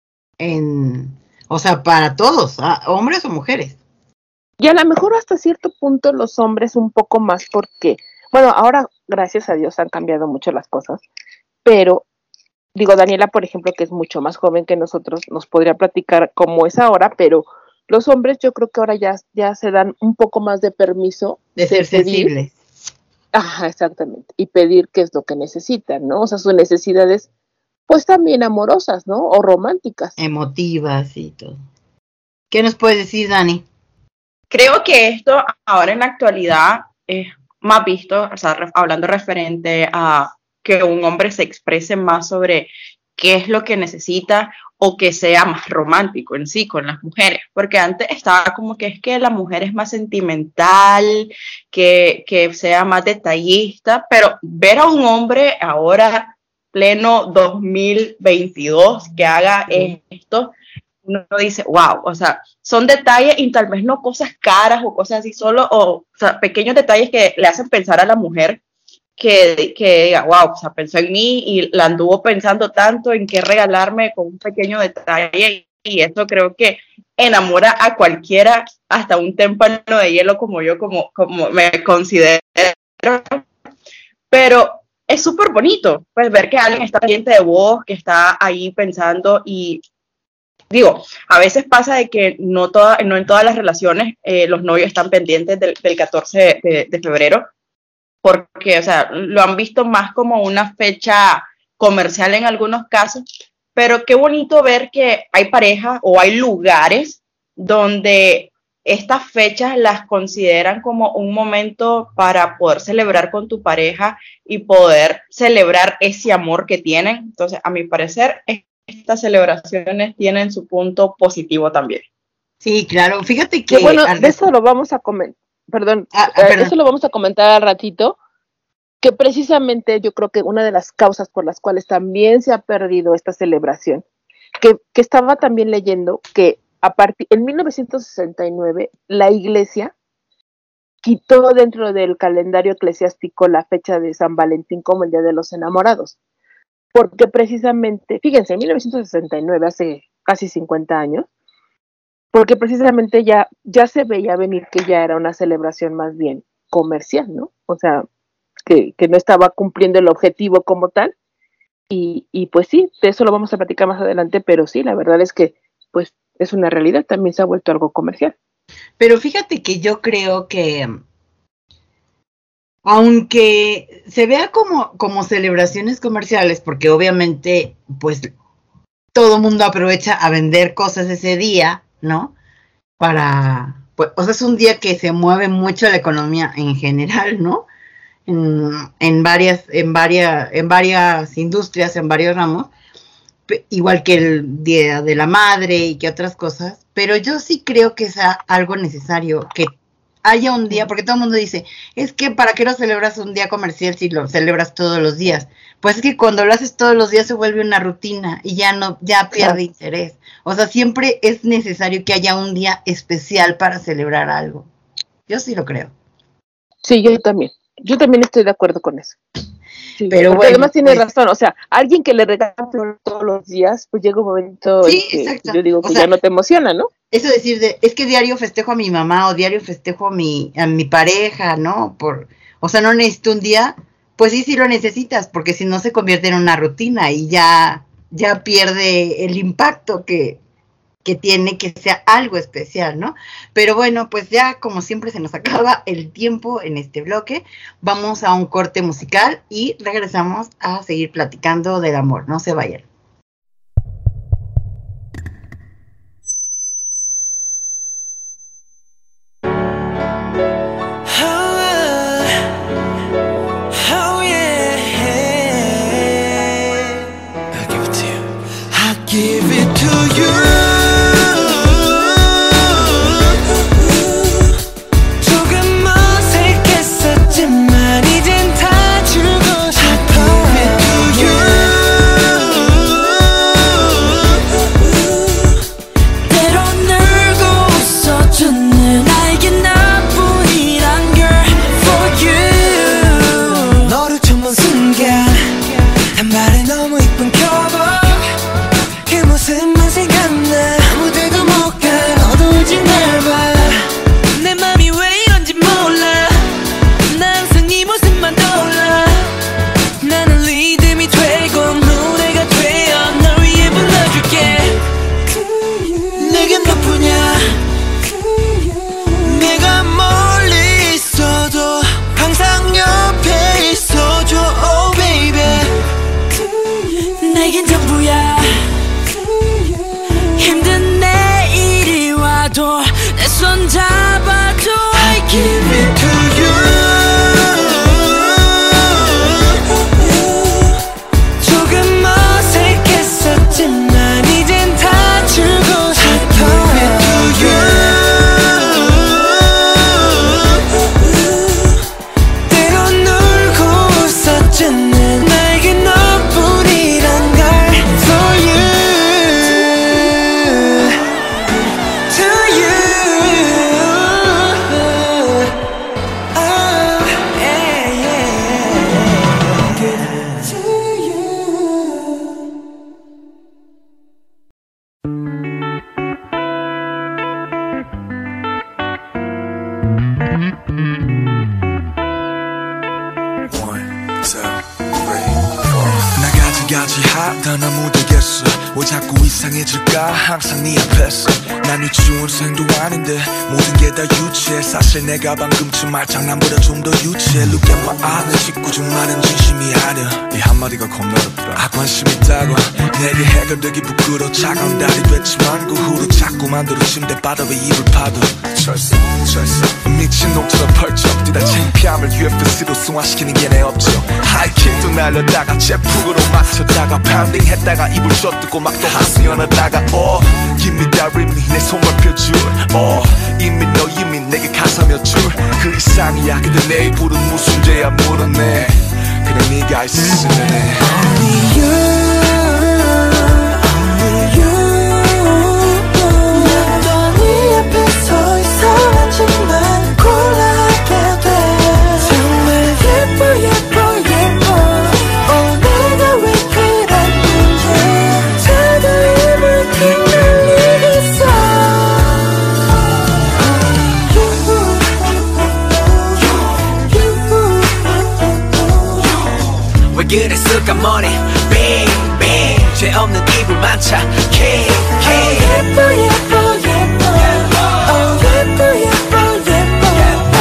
en, o sea, para todos, ¿ah? Hombres o mujeres. Y a lo mejor hasta cierto punto los hombres un poco más porque, bueno, ahora gracias a Dios han cambiado mucho las cosas, pero digo, Daniela, por ejemplo, que es mucho más joven que nosotros, nos podría platicar cómo es ahora, pero los hombres yo creo que ahora ya, ya se dan un poco más de permiso. De ser sensibles. Ajá, exactamente. Y pedir qué es lo que necesitan, ¿no? O sea, sus necesidades, pues también amorosas, ¿no? O románticas. Emotivas y todo. ¿Qué nos puedes decir, Dani? Creo que esto ahora en la actualidad es más visto, o sea, re- hablando referente a que un hombre se exprese más sobre qué es lo que necesita o que sea más romántico en sí con las mujeres, porque antes estaba como que es que la mujer es más sentimental, que, que sea más detallista, pero ver a un hombre ahora pleno dos mil veintidós que haga esto, uno dice, wow, o sea, son detalles y tal vez no cosas caras o cosas así solo, o, o sea, pequeños detalles que le hacen pensar a la mujer que, que diga, wow, o sea, pensó en mí y la anduvo pensando tanto en qué regalarme con un pequeño detalle y eso creo que enamora a cualquiera, hasta un témpano de hielo como yo, como, como me considero. Pero es súper bonito, pues, ver que alguien está pendiente de vos, que está ahí pensando. Y digo, a veces pasa de que no, toda, no en todas las relaciones eh, los novios están pendientes del, del catorce de, de febrero, porque, o sea, lo han visto más como una fecha comercial en algunos casos, pero qué bonito ver que hay parejas o hay lugares donde estas fechas las consideran como un momento para poder celebrar con tu pareja y poder celebrar ese amor que tienen. Entonces, a mi parecer, estas celebraciones tienen su punto positivo también. Sí, claro. Fíjate que... que bueno, de eso lo vamos a comentar, perdón, ah, eh, perdón, eso lo vamos a comentar al ratito, que precisamente yo creo que una de las causas por las cuales también se ha perdido esta celebración, que, que estaba también leyendo que a partir, en mil novecientos sesenta y nueve, la Iglesia quitó dentro del calendario eclesiástico la fecha de San Valentín como el Día de los Enamorados, porque precisamente, fíjense, en mil novecientos sesenta y nueve, hace casi cincuenta años, porque precisamente ya, ya se veía venir que ya era una celebración más bien comercial, ¿no? O sea, que, que no estaba cumpliendo el objetivo como tal, y, y pues sí, de eso lo vamos a platicar más adelante, pero sí, la verdad es que, pues, es una realidad, también se ha vuelto algo comercial. pero fíjate que yo creo que aunque se vea como, como celebraciones comerciales, porque obviamente pues todo mundo aprovecha a vender cosas ese día, ¿no? Para, pues, o sea, es un día que se mueve mucho la economía en general, ¿no? En, en varias, en varias, en varias industrias, en varios ramos, igual que el Día de la Madre y que otras cosas, pero yo sí creo que es algo necesario, que haya un día, porque todo el mundo dice, es que ¿para qué lo celebras un día comercial si lo celebras todos los días? Pues es que cuando lo haces todos los días se vuelve una rutina y ya no, ya pierde interés. O sea, siempre es necesario que haya un día especial para celebrar algo. Yo sí lo creo. Sí, yo también. Yo también estoy de acuerdo con eso. Sí, pero bueno, además tiene pues, razón, o sea, alguien que le regala todos los días, pues llega un momento sí, en que exacto. yo digo que o sea, ya no te emociona, ¿no? Eso decir, de, es que diario festejo a mi mamá o diario festejo a mi, a mi pareja, ¿no? Por, o sea, no necesito un día, pues sí, sí lo necesitas, porque si no se convierte en una rutina y ya, ya pierde el impacto que, que tiene que sea algo especial, ¿no? Pero bueno, pues ya como siempre se nos acaba el tiempo en este bloque, vamos a un corte musical y regresamos a seguir platicando del amor, no se vayan. 이젠 다 주고 싶어. I give it to you. 어디까지 하다 나 못되겠어 왜 자꾸 이상해질까 항상 네 앞에서 난 유치원생도 아닌데 모든 게 다 유치해 사실 내가 방금쯤 말장난보다 좀 더 유치해 Look at my eyes 짓궂은 말은 진심이 아니야 이 한마디가 겁나 어렵더라 아 관심 있다고 내게 해가 되기 부끄러워 차가운 달이 됐지만 그 후로 자꾸만 들어 침대 바닥에 입을 파도 철수 철수 미친 놈처럼 펄쩍 뛰다 창피함을 유에프씨로 승화시키는 게 내 업적 하이킥도 날렸다가 제품으로 맞췄다가 파운딩 했다가 입을 젖뜨고 막 또 하수연하다가 Oh give me that rhythm 내 손을 펴줄 Oh 이미 너 이미 내게 가사 몇 줄 그 이상이야 근데 내 입으로는 무슨 죄야 물어내 그냥 네가 있으면 해 Only you Only you 난 또 네 앞에 서 이상하지만 곤란하게 돼 정말 예뻐 예뻐 예뻐 어 내가 왜 그랬는지 다들 입을 휘날리겠어 왜 그랬을까 머리 빙빙 죄 없는 이불 만차 King King 예뻐 예뻐 예뻐 어 예뻐 예뻐 예뻐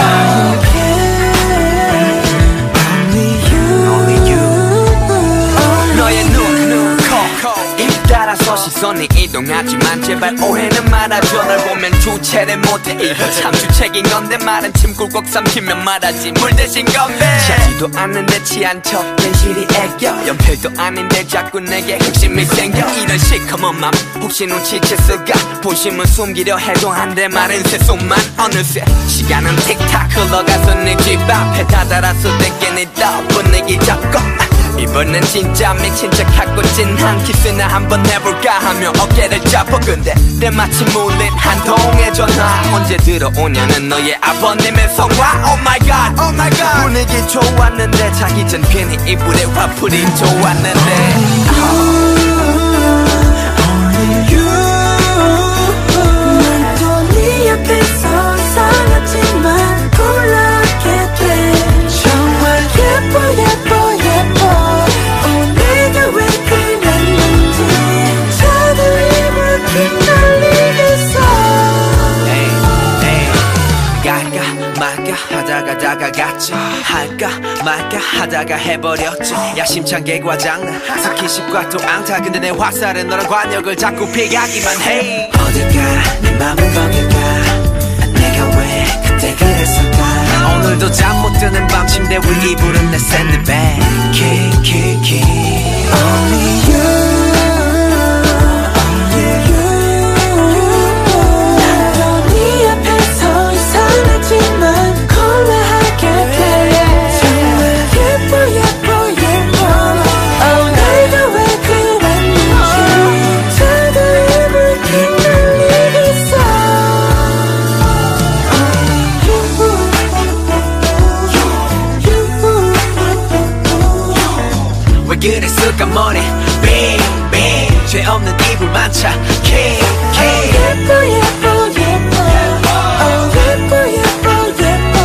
Only you 너의 눈, 눈, 코, 입 따라서 시선이 이동하지만 제발 오해는 말아줘 널 보면 주체를 못해 이거 참 주책인 건데 말은 침 꿀꺽 삼키면 말하지 물 대신 건데 차지도 않는데 취한 척 괜시리 애겨 연필도 아닌데 자꾸 내게 핵심이 생겨 이런 시커먼 맘 혹시 눈치챘을까 보심은 숨기려 해도 한데 마른 새손만 어느새 시간은 틱탁 흘러가서 내 집 앞에 다다랐을 때께 네 분위기 잡고 이번엔 진짜 미친 척하고 찐한 키스나 한번 해볼까 하며 어깨를 잡고 근데 때마침 울린 한 통의 전화 언제 들어오냐는 너의 아버님의 성화 Oh my god, oh my god 분위기 좋았는데 자기 전 괜히 이불에 화풀이 좋았는데 Only you 난 또 네 앞에서 이상하지만 곤란하게 돼 정말 예뻐 예뻐 예뻐 하다가 다가갔지 할까 말까 하다가 해버렸지 야심찬게 과장난 스킨십과 또 앙타 근데 내 화살은 너랑 관역을 자꾸 피하기만 해 어딜까 네 맘은 거길까 내가 왜 그때 그랬을까 오늘도 잠 못 드는 밤 침대 위 이불은 내 샌드백 King King King Only you 그랬을까 머리 빙빙 죄 없는 이불 만차 King King 예뻐 예뻐 예뻐 어 예뻐 예뻐 예뻐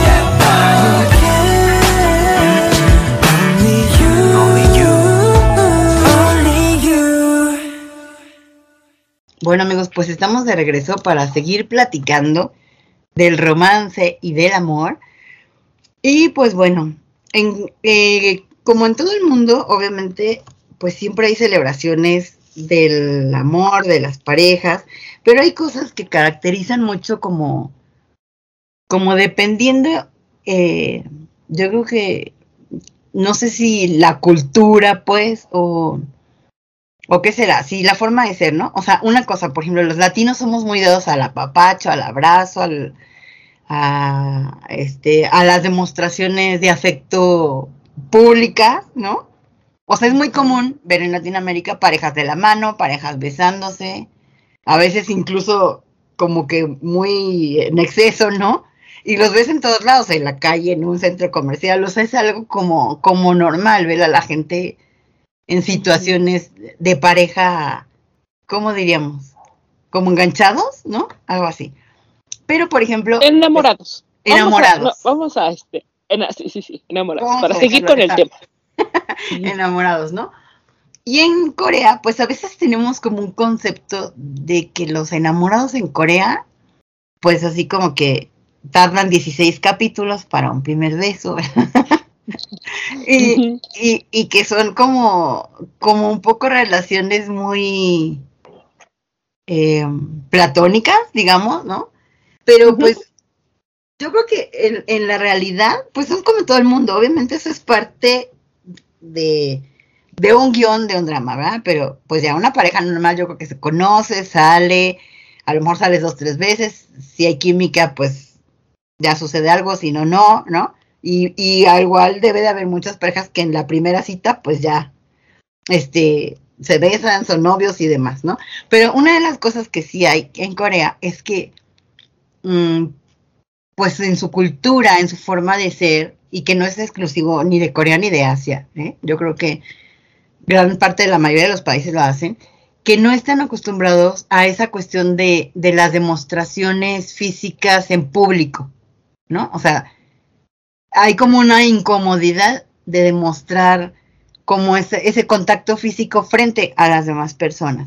Only you Only you Only you Bueno amigos, pues estamos de regreso para seguir platicando del romance y del amor. Y pues bueno, en, eh, como en todo el mundo, obviamente, pues siempre hay celebraciones del amor, de las parejas, pero hay cosas que caracterizan mucho como, como dependiendo, eh, yo creo que, no sé si la cultura, pues, o, o qué será, si la forma de ser, ¿no? O sea, una cosa, por ejemplo, los latinos somos muy dados al apapacho, al abrazo, al, a, este, a las demostraciones de afecto públicas, ¿no? O sea, es muy común ver en Latinoamérica parejas de la mano, parejas besándose, a veces incluso como que muy en exceso, ¿no? Y los ves en todos lados, en la calle, en un centro comercial, o sea, es algo como, como normal ver a la gente en situaciones de pareja, ¿cómo diríamos? Como enganchados, ¿no? Algo así. Pero, por ejemplo... Enamorados. Enamorados. Vamos a, no, vamos a este... En, sí, sí, sí, enamorados. Vamos para a seguir con el dejarlo tema. Enamorados, ¿no? Y en Corea, pues a veces tenemos como un concepto de que los enamorados en Corea, pues así como que tardan dieciséis capítulos para un primer beso, y, y, y que son como, como un poco relaciones muy eh, platónicas, digamos, ¿no? Pero uh-huh. pues yo creo que en, en la realidad, pues son como todo el mundo, obviamente eso es parte de... de un guión de un drama, ¿verdad? Pero pues ya una pareja normal yo creo que se conoce, sale, a lo mejor sales dos, tres veces, si hay química pues ya sucede algo, si no, no, ¿no? Y, y igual debe de haber muchas parejas que en la primera cita pues ya este, se besan, son novios y demás, ¿no? Pero una de las cosas que sí hay en Corea es que mmm, pues en su cultura, en su forma de ser, y que no es exclusivo ni de Corea ni de Asia, ¿eh? Yo creo que gran parte de la mayoría de los países lo hacen, que no están acostumbrados a esa cuestión de, de las demostraciones físicas en público, ¿no? O sea, hay como una incomodidad de demostrar como ese, ese contacto físico frente a las demás personas.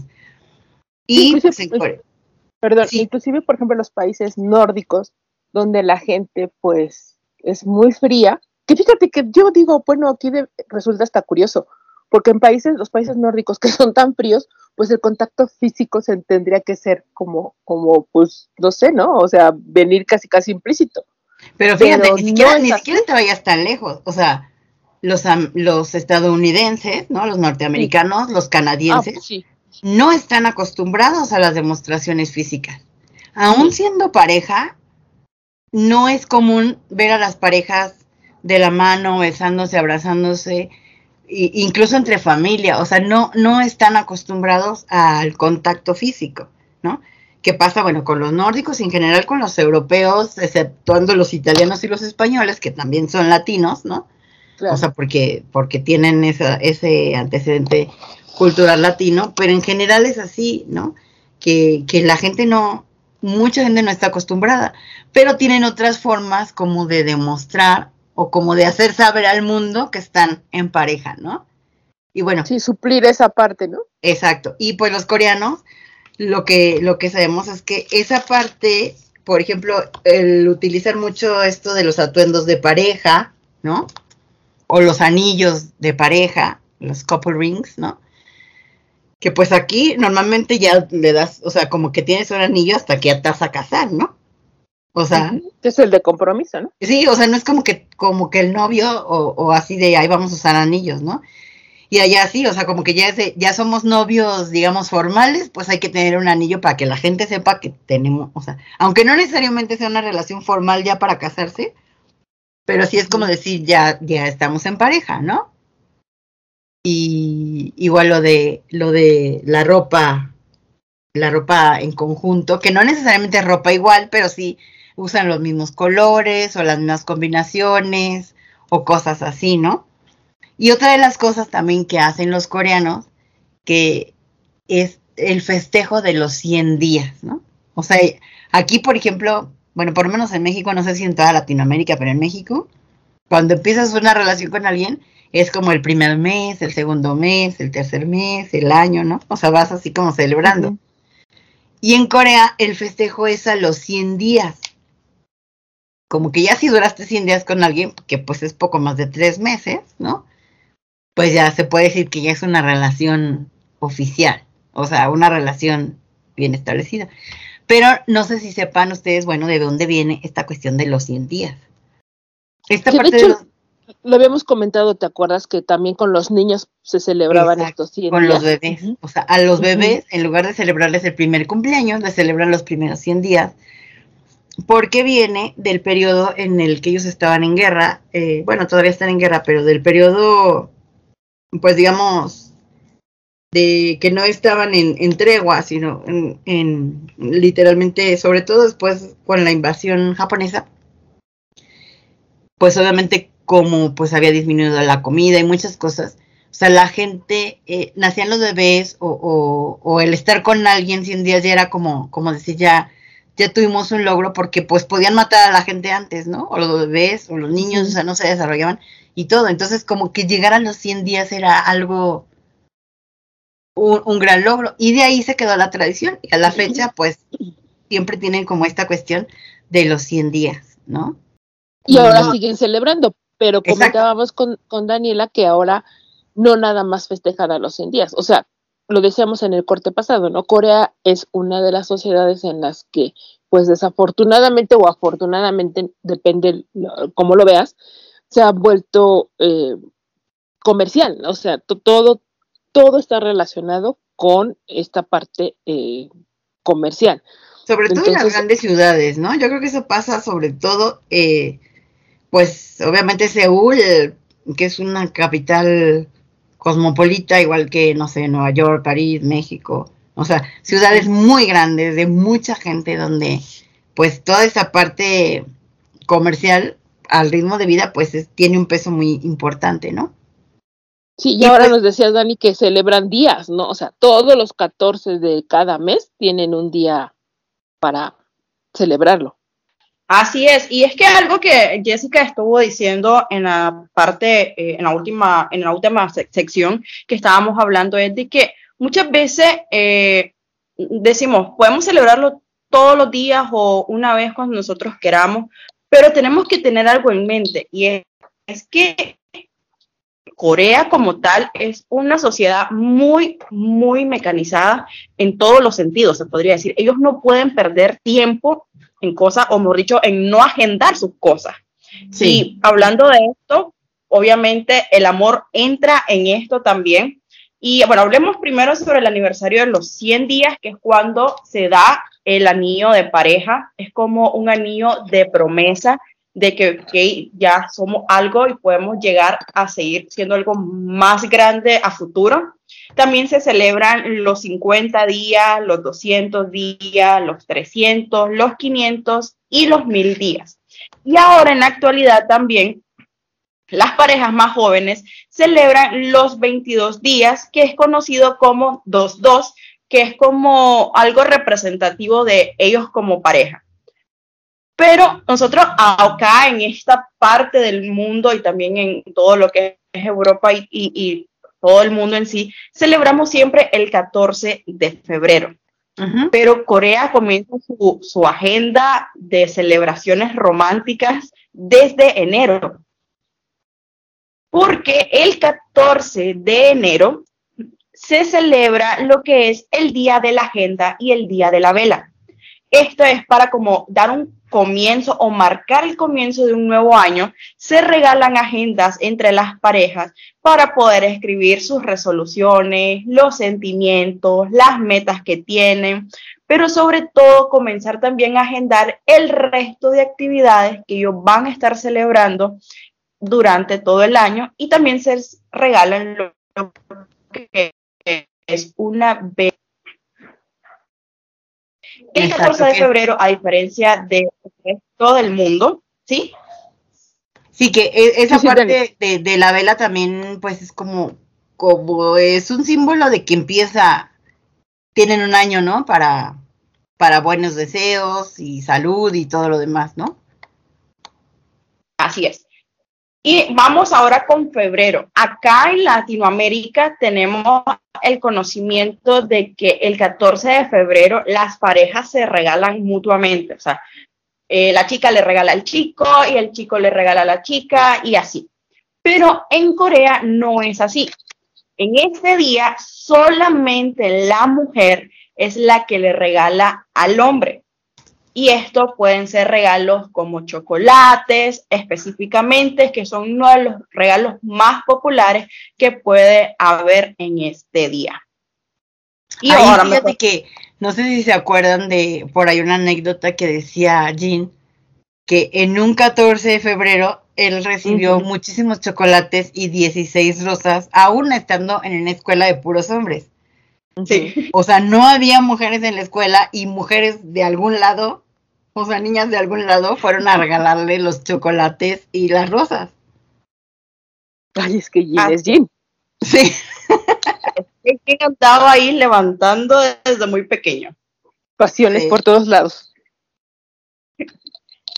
Y, sí, pues, en Corea, perdón, sí. inclusive, por ejemplo, los países nórdicos, donde la gente, pues, es muy fría, que fíjate que yo digo, bueno, aquí de, resulta hasta curioso, porque en países, los países nórdicos que son tan fríos, pues el contacto físico se tendría que ser como, como, pues, no sé, ¿no? O sea, venir casi casi implícito. Pero fíjate, Pero ni siquiera, no ni siquiera te vayas tan lejos, o sea, los, los estadounidenses, ¿no? Los norteamericanos, sí. Los canadienses, ah, sí. no están acostumbrados a las demostraciones físicas. Aún sí. Siendo pareja, no es común ver a las parejas de la mano, besándose, abrazándose, y, incluso entre familia, o sea, no, no están acostumbrados al contacto físico, ¿no? ¿Qué pasa? Bueno, con los nórdicos y en general con los europeos, exceptuando los italianos y los españoles, que también son latinos, ¿no? Claro. O sea, porque, porque tienen esa, ese antecedente cultural latino, pero en general es así, ¿no? Que, que la gente no, mucha gente no está acostumbrada, pero tienen otras formas como de demostrar o como de hacer saber al mundo que están en pareja, ¿no? Y bueno. Sí, suplir esa parte, ¿no? Exacto. Y pues los coreanos, lo que, lo que sabemos es que esa parte, por ejemplo, el utilizar mucho esto de los atuendos de pareja, ¿no? O los anillos de pareja, los couple rings, ¿no? Que pues aquí normalmente ya le das, o sea, como que tienes un anillo hasta que ya te vas a casar, ¿no? O sea, uh-huh. Es el de compromiso, ¿no? Sí, o sea, no es como que como que el novio o, o así de ahí vamos a usar anillos, ¿no? Y allá sí, o sea, como que ya es de, ya somos novios, digamos, formales, pues hay que tener un anillo para que la gente sepa que tenemos, o sea, aunque no necesariamente sea una relación formal ya para casarse, pero sí es como decir, ya, ya estamos en pareja, ¿no? Y igual lo de, lo de la ropa, la ropa en conjunto, que no necesariamente es ropa igual, pero sí usan los mismos colores o las mismas combinaciones o cosas así, ¿no? Y otra de las cosas también que hacen los coreanos, que es el festejo de los cien días, ¿no? O sea, aquí, por ejemplo, bueno, por lo menos en México, no sé si en toda Latinoamérica, pero en México, cuando empiezas una relación con alguien, es como el primer mes, el segundo mes, el tercer mes, el año, ¿no? O sea, vas así como celebrando. Uh-huh. Y en Corea, el festejo es a los cien días. Como que ya si duraste cien días con alguien, que pues es poco más de tres meses, ¿no? Pues ya se puede decir que ya es una relación oficial, o sea, una relación bien establecida. Pero no sé si sepan ustedes, bueno, de dónde viene esta cuestión de los cien días. Esta que parte de hecho, de los... lo habíamos comentado, ¿te acuerdas? Que también con los niños se celebraban Exacto, estos cien con días. Con los bebés, uh-huh. O sea, a los bebés, uh-huh. En lugar de celebrarles el primer cumpleaños, les celebran los primeros cien días, porque viene del periodo en el que ellos estaban en guerra, eh, bueno, todavía están en guerra, pero del periodo, pues digamos, de que no estaban en, en tregua, sino en, en literalmente, sobre todo después con la invasión japonesa, pues obviamente como pues había disminuido la comida y muchas cosas, o sea, la gente, eh, nacían los bebés o, o, o el estar con alguien cien días ya era como, como decir, ya, ya tuvimos un logro porque pues podían matar a la gente antes, ¿no? O los bebés o los niños, uh-huh. O sea, no se desarrollaban y todo. Entonces como que llegar a los cien días era algo un, un gran logro. Y de ahí se quedó la tradición. Y a la fecha, pues, siempre tienen como esta cuestión de los cien días, ¿no? Y ahora no. siguen celebrando, pero comentábamos con, con Daniela que ahora no nada más festejan a los cien días. O sea, lo decíamos en el corte pasado, ¿no? Corea es una de las sociedades en las que, pues desafortunadamente o afortunadamente, depende cómo lo veas, se ha vuelto eh, comercial. O sea, to- todo, todo está relacionado con esta parte eh, comercial. Sobre todo en las Entonces, grandes ciudades, ¿no? Yo creo que eso pasa sobre todo, eh, pues obviamente Seúl, eh, que es una capital cosmopolita, igual que, no sé, Nueva York, París, México, o sea, ciudades muy grandes, de mucha gente, donde pues toda esa parte comercial al ritmo de vida, pues es- tiene un peso muy importante, ¿no? sí, y Y ahora pues nos decías, Dani, que celebran días, ¿no? O sea, todos los catorce de cada mes tienen un día para celebrarlo. Así es, y es que algo que Jessica estuvo diciendo en la parte, eh, en la última, en la última sec- sección que estábamos hablando es de que muchas veces eh, decimos, podemos celebrarlo todos los días o una vez cuando nosotros queramos, pero tenemos que tener algo en mente y es, es que Corea como tal es una sociedad muy, muy mecanizada en todos los sentidos, se podría decir. Ellos no pueden perder tiempo en cosas, o mejor dicho, en no agendar sus cosas. sí, Y hablando de esto, obviamente el amor entra en esto también. Y bueno, hablemos primero sobre el aniversario de los cien días, que es cuando se da el anillo de pareja. Es como un anillo de promesa de que okay, ya somos algo y podemos llegar a seguir siendo algo más grande a futuro. También se celebran los cincuenta días, los doscientos días, los trescientos, los quinientos y los mil días. Y ahora en la actualidad también las parejas más jóvenes celebran los veintidós días, que es conocido como dos dos, que es como algo representativo de ellos como pareja. Pero nosotros acá en esta parte del mundo y también en todo lo que es Europa y, y, y todo el mundo en sí, celebramos siempre el catorce de febrero. ujú, Pero Corea comienza su, su agenda de celebraciones románticas desde enero. Porque el catorce de enero se celebra lo que es el Día de la Agenda y el Día de la Vela. Esto es para como dar un comienzo o marcar el comienzo de un nuevo año. Se regalan agendas entre las parejas para poder escribir sus resoluciones, los sentimientos, las metas que tienen, pero sobre todo comenzar también a agendar el resto de actividades que ellos van a estar celebrando durante todo el año, y también se regalan lo que es una vela. El exacto, catorce de que, febrero, a diferencia de todo el mundo, ¿sí? sí, que e- esa Sí, sí, Dani. parte de, de la vela también, pues es como, como es un símbolo de que empieza, tienen un año, ¿no? Para, para buenos deseos y salud y todo lo demás, ¿no? Así es. Y vamos ahora con febrero. Acá en Latinoamérica tenemos el conocimiento de que el catorce de febrero las parejas se regalan mutuamente. O sea, eh, la chica le regala al chico y el chico le regala a la chica y así. Pero en Corea no es así. En este día solamente la mujer es la que le regala al hombre. Y estos pueden ser regalos como chocolates, específicamente, que son uno de los regalos más populares que puede haber en este día. Y Ahí ahora fíjate mejor, que, no sé si se acuerdan de, por ahí una anécdota que decía Jean, que en un catorce de febrero él recibió Ujú. muchísimos chocolates y dieciséis rosas, aún estando en una escuela de puros hombres. sí, O sea, no había mujeres en la escuela y mujeres de algún lado, o sea, niñas de algún lado, fueron a regalarle los chocolates y las rosas. Ay, es que Jin así es Jin. Sí. es que andaba ahí levantando desde muy pequeño. Pasiones Sí. por todos lados.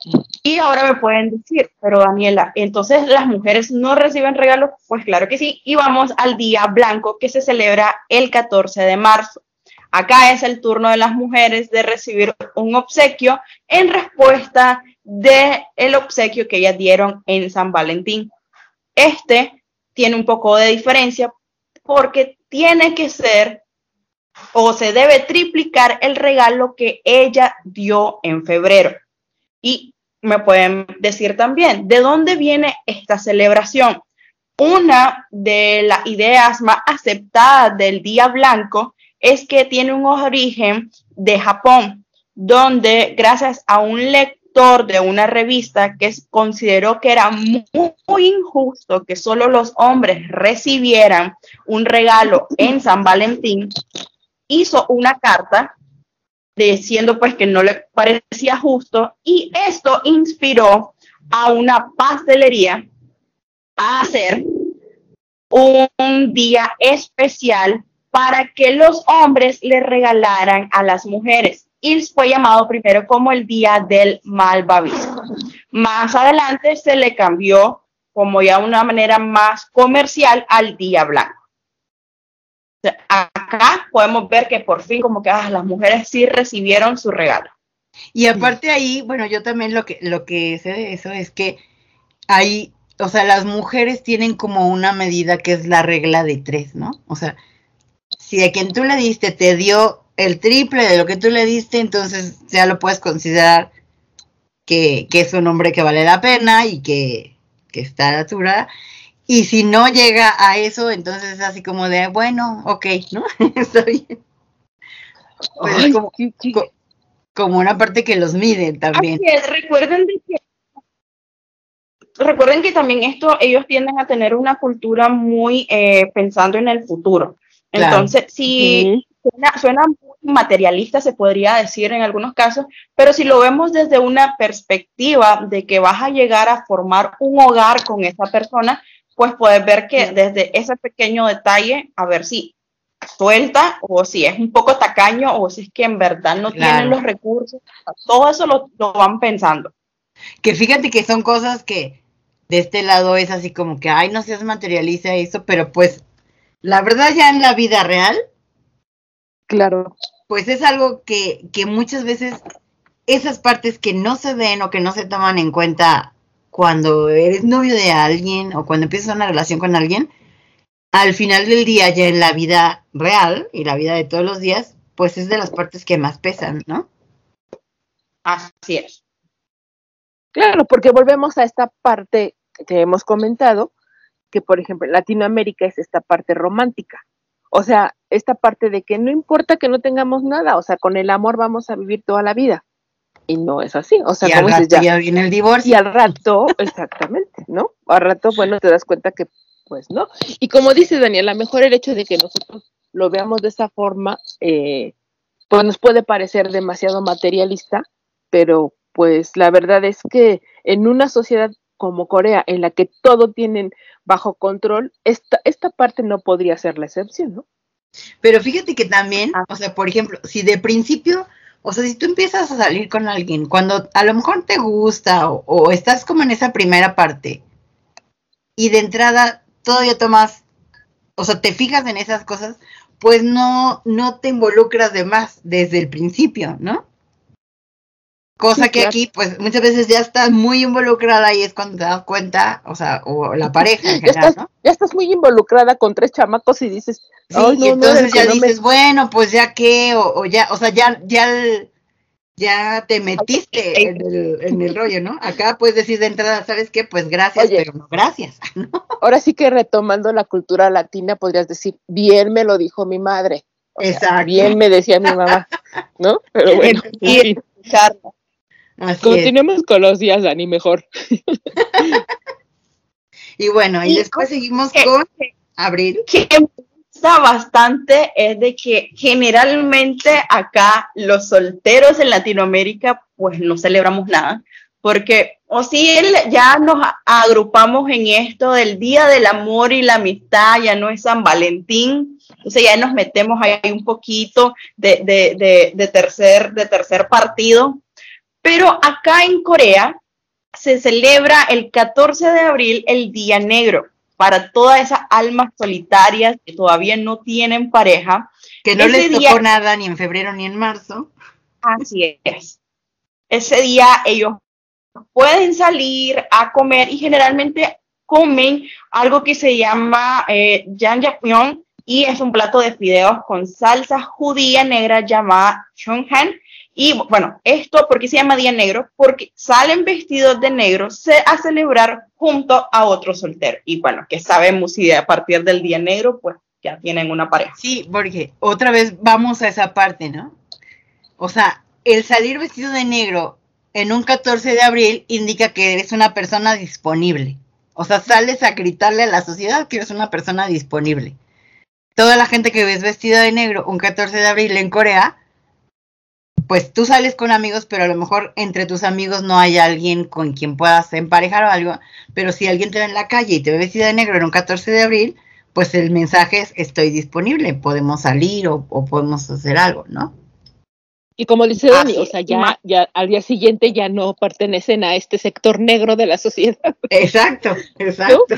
Y ahora me pueden decir, pero Daniela, entonces las mujeres no reciben regalos. Pues claro que sí, y vamos al Día Blanco, que se celebra el catorce de marzo. Acá es el turno de las mujeres de recibir un obsequio en respuesta del obsequio que ellas dieron en San Valentín. Este tiene un poco de diferencia porque tiene que ser o se debe triplicar el regalo que ella dio en febrero. Y me pueden decir también, ¿de dónde viene esta celebración? Una de las ideas más aceptadas del Día Blanco es que tiene un origen de Japón, donde gracias a un lector de una revista que consideró que era muy, muy injusto que solo los hombres recibieran un regalo en San Valentín, hizo una carta diciendo pues que no le parecía justo, y esto inspiró a una pastelería a hacer un día especial para que los hombres le regalaran a las mujeres, y fue llamado primero como el Día del Malvavisco. Más adelante se le cambió como ya una manera más comercial al Día Blanco. Acá podemos ver que por fin como que ah, las mujeres sí recibieron su regalo. Y aparte ahí, bueno, yo también lo que, lo que sé de eso es que ahí, o sea, las mujeres tienen como una medida que es la regla de tres, ¿no? O sea, si a quien tú le diste te dio el triple de lo que tú le diste, entonces ya lo puedes considerar que, que es un hombre que vale la pena y que, que está a la altura. Y si no llega a eso, entonces es así como de, bueno, ok, ¿no? Está bien. Pues Ay, es como, sí, sí. Co- como una parte que los miden también. Así es, recuerden de que recuerden que también esto, ellos tienden a tener una cultura muy eh, pensando en el futuro. Entonces, claro. si uh-huh. suena, suena muy materialista, se podría decir en algunos casos, pero si lo vemos desde una perspectiva de que vas a llegar a formar un hogar con esa persona, pues puedes ver que desde ese pequeño detalle, a ver si suelta o si es un poco tacaño o si es que en verdad no claro. tienen los recursos. Todo eso lo, lo van pensando. Que fíjate que son cosas que de este lado es así como que, ay, no seas materialista eso, pero pues la verdad ya en la vida real, claro, pues es algo que, que muchas veces esas partes que no se ven o que no se toman en cuenta cuando eres novio de alguien o cuando empiezas una relación con alguien, al final del día ya en la vida real y la vida de todos los días, pues es de las partes que más pesan, ¿no? Así es. Claro, porque volvemos a esta parte que hemos comentado, que por ejemplo en Latinoamérica es esta parte romántica. O sea, esta parte de que no importa que no tengamos nada, o sea, con el amor vamos a vivir toda la vida. Y no es así, o sea, y como al rato dices, ya, ya viene el divorcio. Y al rato, exactamente, ¿no? Al rato, bueno, te das cuenta que, pues, ¿no? Y como dice Daniel, a lo mejor el hecho de que nosotros lo veamos de esa forma, eh, pues nos puede parecer demasiado materialista, pero pues la verdad es que en una sociedad como Corea, en la que todo tienen bajo control, esta, esta parte no podría ser la excepción, ¿no? Pero fíjate que también, o sea, por ejemplo, si de principio... O sea, si tú empiezas a salir con alguien, cuando a lo mejor te gusta o, o estás como en esa primera parte y de entrada todavía tomas, o sea, te fijas en esas cosas, pues no, no te involucras de más desde el principio, ¿no? Cosa sí, que claro. Aquí, pues muchas veces ya estás muy involucrada y es cuando te das cuenta, o sea, o la pareja en general, ya estás, ¿no? Ya estás muy involucrada con tres chamacos y dices, sí, no, y entonces no, ya dices, me... bueno, pues ya qué, o, o ya, o sea, ya, ya, ya te metiste en el, en el rollo, ¿no? Acá puedes decir de entrada, ¿sabes qué? Pues gracias, Oye, pero no gracias, ¿no? Ahora sí que retomando la cultura latina, podrías decir, bien me lo dijo mi madre. O Exacto. Sea, bien me decía mi mamá, ¿no? Pero bueno, y escucharla. Así Continuemos es. Con los días, Dani, mejor. Y bueno, y, y después seguimos que, con Abril. Que me gusta bastante es de que generalmente acá los solteros en Latinoamérica pues no celebramos nada, porque o si ya nos agrupamos en esto del Día del Amor y la Amistad, ya no es San Valentín, entonces ya nos metemos ahí un poquito de, de, de, de, tercer, de tercer partido. Pero acá en Corea se celebra el catorce de abril el Día Negro para todas esas almas solitarias que todavía no tienen pareja. Que no Ese les tocó día, nada ni en febrero ni en marzo. así es. Ese día ellos pueden salir a comer y generalmente comen algo que se llama eh, jjajangmyeon, y es un plato de fideos con salsa judía negra llamada chonhan. Y bueno, esto, ¿por qué se llama Día Negro? Porque salen vestidos de negro a celebrar junto a otro soltero. Y bueno, que sabemos si a partir del Día Negro, pues ya tienen una pareja. Sí, porque otra vez vamos a esa parte, ¿no? O sea, el salir vestido de negro en un catorce de abril indica que eres una persona disponible. O sea, sales a gritarle a la sociedad que eres una persona disponible. Toda la gente que ves vestida de negro un catorce de abril en Corea, pues tú sales con amigos, pero a lo mejor entre tus amigos no hay alguien con quien puedas emparejar o algo, pero si alguien te ve en la calle y te ve vestida de negro en un catorce de abril, pues el mensaje es: estoy disponible, podemos salir o, o podemos hacer algo, ¿no? Y como dice Dani, Así o sea, es. ya, ya al día siguiente ya no pertenecen a este sector negro de la sociedad. Exacto, exacto.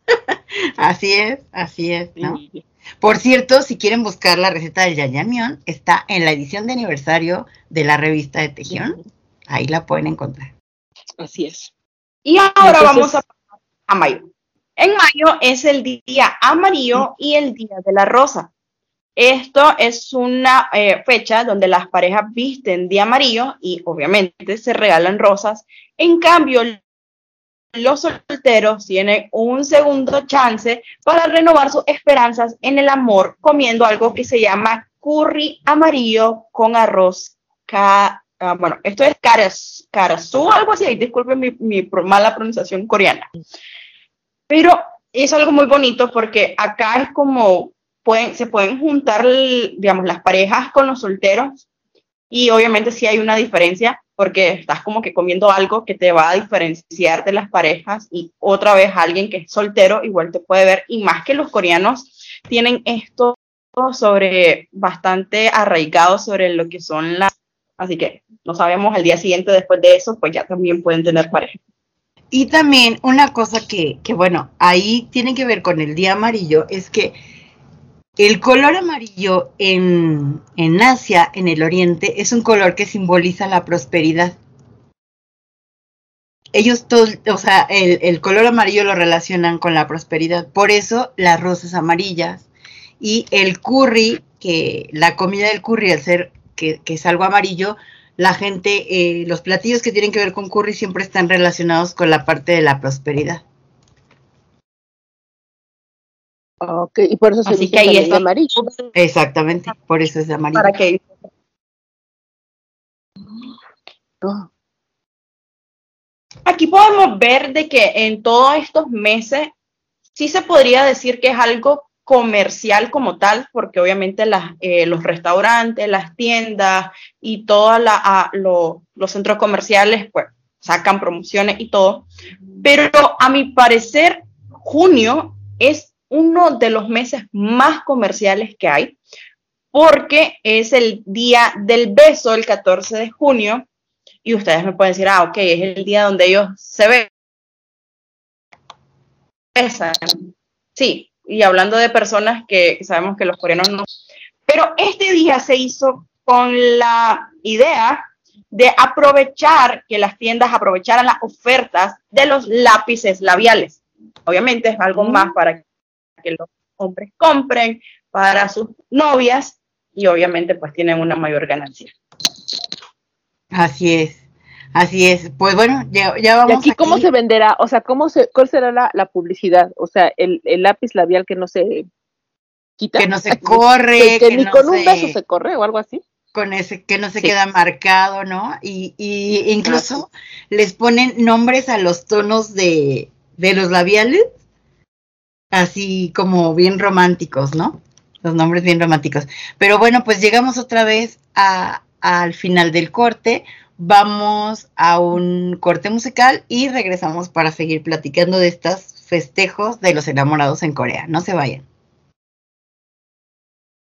Así es, así es, ¿no? Sí. Por cierto, si quieren buscar la receta del jjajangmyeon, está en la edición de aniversario de la revista de Tejión. Ahí la pueden encontrar. Así es. Y ahora Entonces, vamos a pasar a mayo. En mayo es el día amarillo y el día de la rosa. Esto es una eh, fecha donde las parejas visten de amarillo y obviamente se regalan rosas. En cambio, los solteros tienen un segundo chance para renovar sus esperanzas en el amor comiendo algo que se llama curry amarillo con arroz. Ca, uh, bueno, esto es karas, karasu, algo así. Disculpen mi, mi mala pronunciación coreana. Pero es algo muy bonito porque acá es como pueden, se pueden juntar, digamos, las parejas con los solteros, y obviamente sí hay una diferencia porque estás como que comiendo algo que te va a diferenciar de las parejas, y otra vez alguien que es soltero igual te puede ver, y más que los coreanos tienen esto sobre bastante arraigado sobre lo que son las, así que no sabemos, el día siguiente después de eso pues ya también pueden tener pareja. Y también una cosa que, que bueno, ahí tiene que ver con el día amarillo, es que el color amarillo en, en Asia, en el Oriente, es un color que simboliza la prosperidad. Ellos, todo, o sea, el, el color amarillo lo relacionan con la prosperidad. Por eso las rosas amarillas y el curry, que la comida del curry, al ser que, que es algo amarillo, la gente, eh, los platillos que tienen que ver con curry siempre están relacionados con la parte de la prosperidad. Ok, y por eso se Así dice que ahí también está. amarillo. Exactamente, por eso es de amarillo. Para que Oh, aquí podemos ver de que en todos estos meses sí se podría decir que es algo comercial como tal, porque obviamente las, eh, los restaurantes, las tiendas y todos la, lo, los centros comerciales pues sacan promociones y todo, pero a mi parecer junio es uno de los meses más comerciales que hay, porque es el día del beso, el catorce de junio, y ustedes me pueden decir, ah, ok, es el día donde ellos se besan. Sí, y hablando de personas que, que sabemos que los coreanos no, pero este día se hizo con la idea de aprovechar, que las tiendas aprovecharan las ofertas de los lápices labiales. Obviamente es algo Mm. más para que los hombres compren para sus novias, y obviamente pues tienen una mayor ganancia. Así es, así es. Pues bueno, ya, ya ¿Y vamos aquí cómo aquí. se venderá? O sea, ¿cómo se, ¿cuál será la, la publicidad? O sea, el, el lápiz labial que no se quita. Que no se corre, que, que que ni no con un se- beso se corre o algo así. con ese que no se Sí. queda marcado, ¿no? Y, y incluso les ponen nombres a los tonos de, de los labiales, así como bien románticos, ¿no? Los nombres bien románticos. Pero bueno, pues llegamos otra vez a, al final del corte. Vamos a un corte musical y regresamos para seguir platicando de estos festejos de los enamorados en Corea. No se vayan.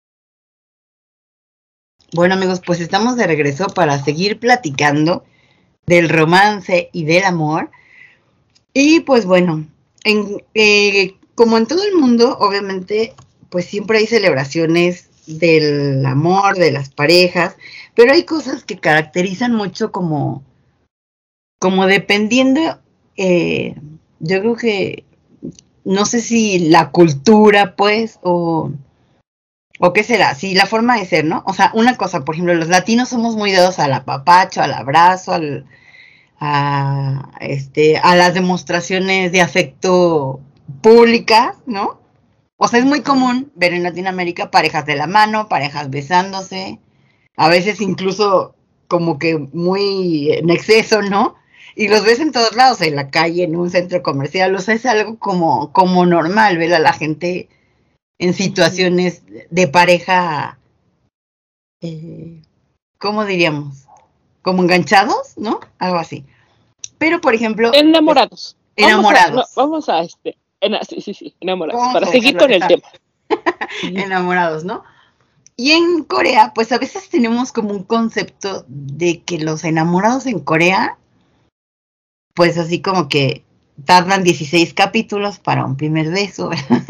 Bueno, amigos, pues estamos de regreso para seguir platicando del romance y del amor. Y pues bueno, en, eh, como en todo el mundo, obviamente, pues siempre hay celebraciones del amor, de las parejas, pero hay cosas que caracterizan mucho como, como dependiendo, eh, yo creo que, no sé si la cultura, pues, o, o qué será, si la forma de ser, ¿no? O sea, una cosa, por ejemplo, los latinos somos muy dados al apapacho, al abrazo, al, a, este, a las demostraciones de afecto públicas, ¿no? O sea, es muy común ver en Latinoamérica parejas de la mano, parejas besándose, a veces incluso como que muy en exceso, ¿no? Y los ves en todos lados, en la calle, en un centro comercial, o sea, es algo como, como normal ver a la gente en situaciones de pareja, eh, ¿cómo diríamos? Como enganchados, ¿no? Algo así. Pero, por ejemplo... Enamorados. Pues, enamorados. Vamos a, no, vamos a este... En, sí, sí, sí, enamorados. Vamos para seguir con el tema. Enamorados, ¿no? Y en Corea, pues a veces tenemos como un concepto de que los enamorados en Corea, pues así como que tardan dieciséis capítulos para un primer beso,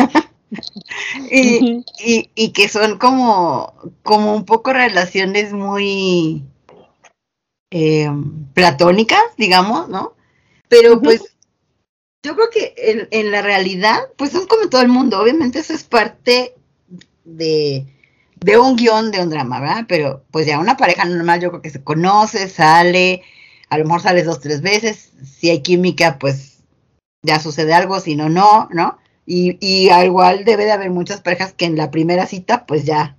y, uh-huh. y, y que son como, como un poco relaciones muy eh, platónicas, digamos, ¿no? Pero uh-huh. pues yo creo que en, en la realidad, pues son como todo el mundo, obviamente eso es parte de... de un guión de un drama, ¿verdad? Pero pues ya una pareja normal yo creo que se conoce, sale, a lo mejor sales dos, tres veces, si hay química pues ya sucede algo, si no, no, ¿no? Y, y al igual debe de haber muchas parejas que en la primera cita pues ya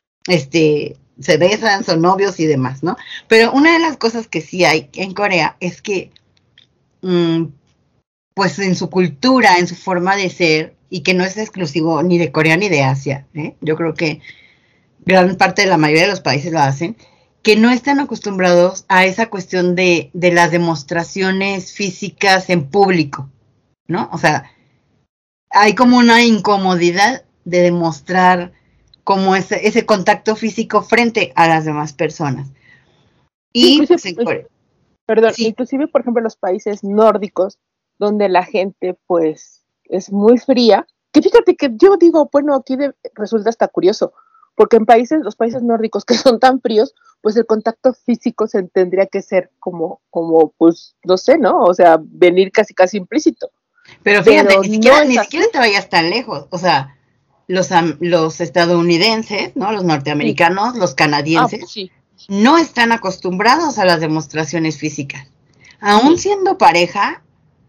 este, se besan, son novios y demás, ¿no? Pero una de las cosas que sí hay en Corea es que mmm, pues en su cultura, en su forma de ser, y que no es exclusivo ni de Corea ni de Asia, ¿eh? Yo creo que gran parte de la mayoría de los países lo hacen, que no están acostumbrados a esa cuestión de, de las demostraciones físicas en público, ¿no? O sea, hay como una incomodidad de demostrar como ese, ese contacto físico frente a las demás personas. Y, sí, pues, en Corea, perdón, sí. Inclusive, por ejemplo, en los países nórdicos, donde la gente, pues, es muy fría, que fíjate que yo digo, bueno, aquí de, resulta hasta curioso, porque en países, los países nórdicos que son tan fríos, pues el contacto físico se tendría que ser como, como, pues, no sé, ¿no? O sea, venir casi, casi implícito. Pero fíjate, Pero ni, siquiera, no ni siquiera te vayas tan lejos, o sea, los, los estadounidenses, ¿no? Los norteamericanos, sí. Los canadienses, ah, sí. No están acostumbrados a las demostraciones físicas. Aún sí. Siendo pareja,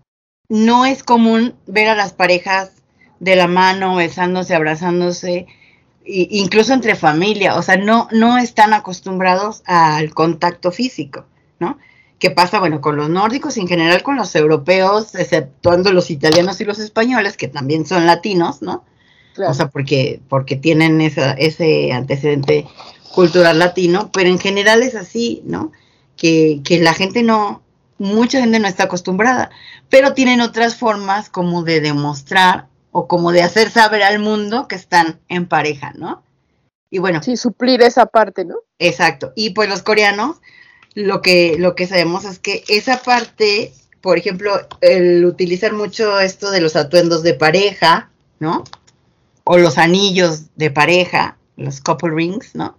no es común ver a las parejas de la mano, besándose, abrazándose, incluso entre familia, o sea, no, no están acostumbrados al contacto físico, ¿no? ¿Qué pasa? Bueno, con los nórdicos, en general con los europeos, exceptuando los italianos y los españoles, que también son latinos, ¿no? Claro. O sea, porque, porque tienen esa, ese antecedente cultural latino, pero en general es así, ¿no? Que, que la gente no, mucha gente no está acostumbrada, pero tienen otras formas como de demostrar o como de hacer saber al mundo que están en pareja, ¿no? Y bueno. Sí, suplir esa parte, ¿no? Exacto. Y pues los coreanos, lo que, lo que sabemos es que esa parte, por ejemplo, el utilizar mucho esto de los atuendos de pareja, ¿no? O los anillos de pareja, los couple rings, ¿no?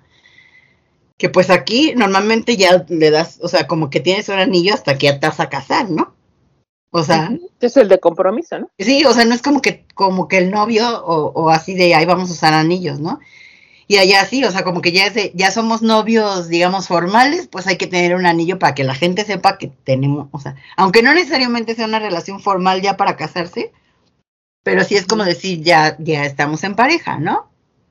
Que pues aquí normalmente ya le das, o sea, como que tienes un anillo hasta que ya te vas a casar, ¿no? O sea, es el de compromiso, ¿no? Sí, o sea, no es como que como que el novio o, o así de ahí vamos a usar anillos, ¿no? Y allá sí, o sea, como que ya es de, ya somos novios, digamos, formales, pues hay que tener un anillo para que la gente sepa que tenemos, o sea, aunque no necesariamente sea una relación formal ya para casarse, pero sí es como decir, ya, ya estamos en pareja, ¿no?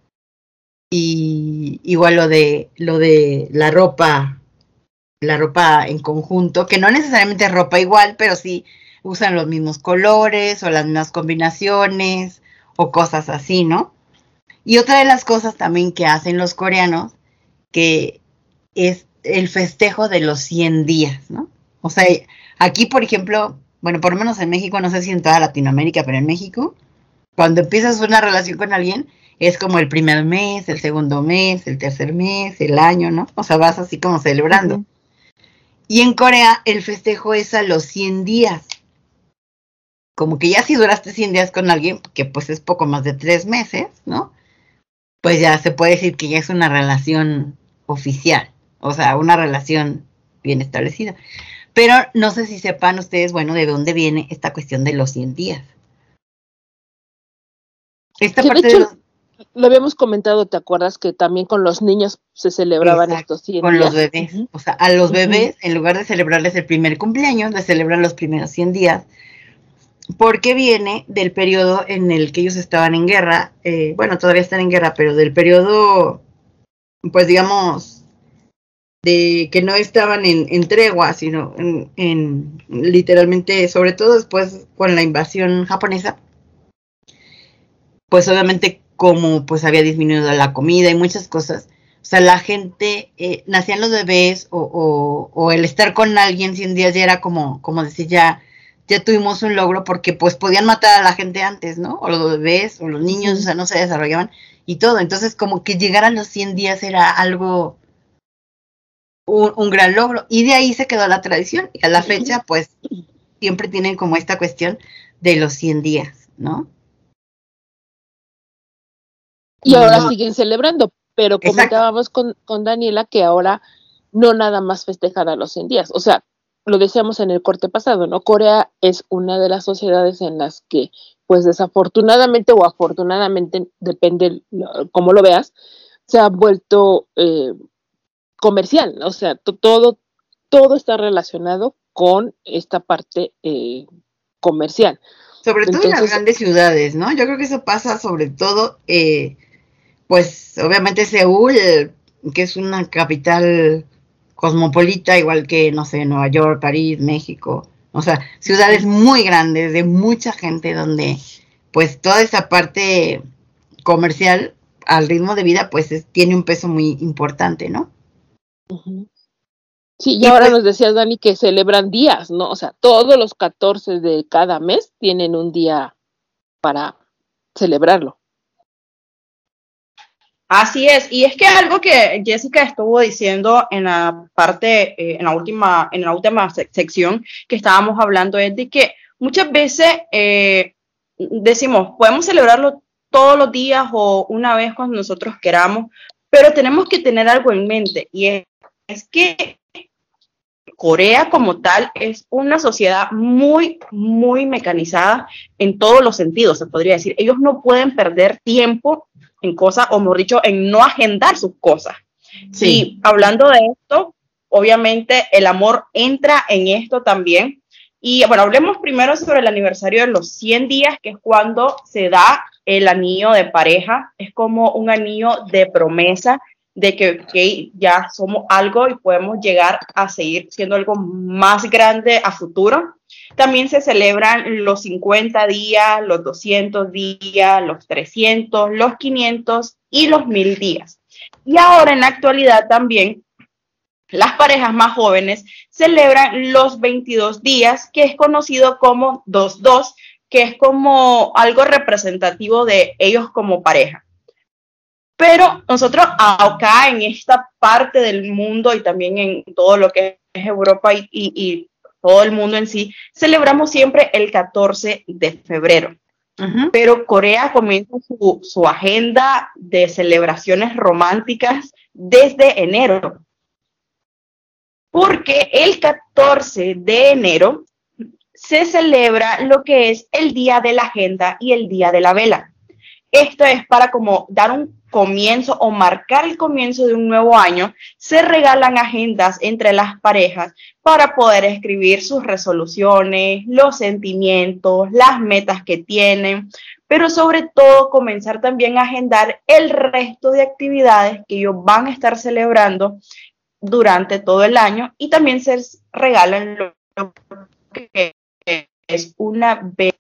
Y igual lo de, lo de la ropa, la ropa en conjunto, que no necesariamente es ropa igual, pero sí usan los mismos colores o las mismas combinaciones o cosas así, ¿no? Y otra de las cosas también que hacen los coreanos, que es el festejo de los cien días, ¿no? O sea, aquí, por ejemplo, bueno, por lo menos en México, no sé si en toda Latinoamérica, pero en México, cuando empiezas una relación con alguien, es como el primer mes, el segundo mes, el tercer mes, el año, ¿no? O sea, vas así como celebrando. Uh-huh. Y en Corea el festejo es a los cien días. Como que ya si duraste cien días con alguien, que pues es poco más de tres meses, ¿no? Pues ya se puede decir que ya es una relación oficial, o sea, una relación bien establecida. Pero no sé si sepan ustedes, bueno, de dónde viene esta cuestión de los cien días. Esta Que parte de hecho, de los... lo habíamos comentado, ¿te acuerdas? Que también con los niños se celebraban Exacto, estos cien con días. los bebés. Uh-huh. O sea, a los bebés, Uh-huh. en lugar de celebrarles el primer cumpleaños, les celebran los primeros cien días, porque viene del periodo en el que ellos estaban en guerra, eh, bueno, todavía están en guerra, pero del periodo, pues digamos, de que no estaban en, en tregua, sino en, en literalmente, sobre todo después con la invasión japonesa, pues obviamente como pues había disminuido la comida y muchas cosas, o sea, la gente, eh, nacían los bebés o, o, o el estar con alguien cien días ya era como, como decir, ya, ya tuvimos un logro porque pues podían matar a la gente antes, ¿no? O los bebés o los niños, uh-huh. O sea, no se desarrollaban y todo. Entonces como que llegar a los cien días era algo, un, un gran logro. Y de ahí se quedó la tradición. Y a la fecha pues siempre tienen como esta cuestión de los cien días, ¿no? Y ahora no. siguen celebrando, pero Exacto. Comentábamos con, con Daniela que ahora no nada más festejan a los cien días. O sea, lo decíamos en el corte pasado, ¿no? Corea es una de las sociedades en las que, pues desafortunadamente o afortunadamente, depende cómo lo veas, se ha vuelto eh, comercial. O sea, t- todo, todo está relacionado con esta parte eh, comercial. Sobre todo Entonces, en las grandes ciudades, ¿no? Yo creo que eso pasa sobre todo... Eh, pues obviamente Seúl, que es una capital cosmopolita, igual que, no sé, Nueva York, París, México, o sea, ciudades muy grandes, de mucha gente, donde pues toda esa parte comercial al ritmo de vida, pues es, tiene un peso muy importante, ¿no? Uh-huh. Sí, y, y ahora pues, nos decías, Dani, que celebran días, ¿no? O sea, todos los catorce de cada mes tienen un día para celebrarlo. Así es, y es que algo que Jessica estuvo diciendo en la parte, eh, en la última, en la última sec- sección que estábamos hablando es de que muchas veces eh, decimos, podemos celebrarlo todos los días o una vez cuando nosotros queramos, pero tenemos que tener algo en mente, y es, es que Corea como tal es una sociedad muy, muy mecanizada en todos los sentidos, se podría decir. Ellos no pueden perder tiempo en cosas, o mejor dicho, en no agendar sus cosas. Sí. Y hablando de esto, obviamente el amor entra en esto también. Y bueno, hablemos primero sobre el aniversario de los cien días, que es cuando se da el anillo de pareja. Es como un anillo de promesa de que okay, ya somos algo y podemos llegar a seguir siendo algo más grande a futuro. También se celebran los cincuenta días, los doscientos días, los trescientos, los quinientos y los mil días. Y ahora en la actualidad también las parejas más jóvenes celebran los veintidós días, que es conocido como dos dos, que es como algo representativo de ellos como pareja. Pero nosotros acá en esta parte del mundo y también en todo lo que es Europa y, y, y todo el mundo en sí, celebramos siempre el catorce de febrero. Uh-huh. Pero Corea comienza su, su agenda de celebraciones románticas desde enero. Porque el catorce de enero se celebra lo que es el Día de la Agenda y el Día de la Vela. Esto es para como dar un comienzo o marcar el comienzo de un nuevo año. Se regalan agendas entre las parejas para poder escribir sus resoluciones, los sentimientos, las metas que tienen, pero sobre todo comenzar también a agendar el resto de actividades que ellos van a estar celebrando durante todo el año, y también se regalan lo que es una vez.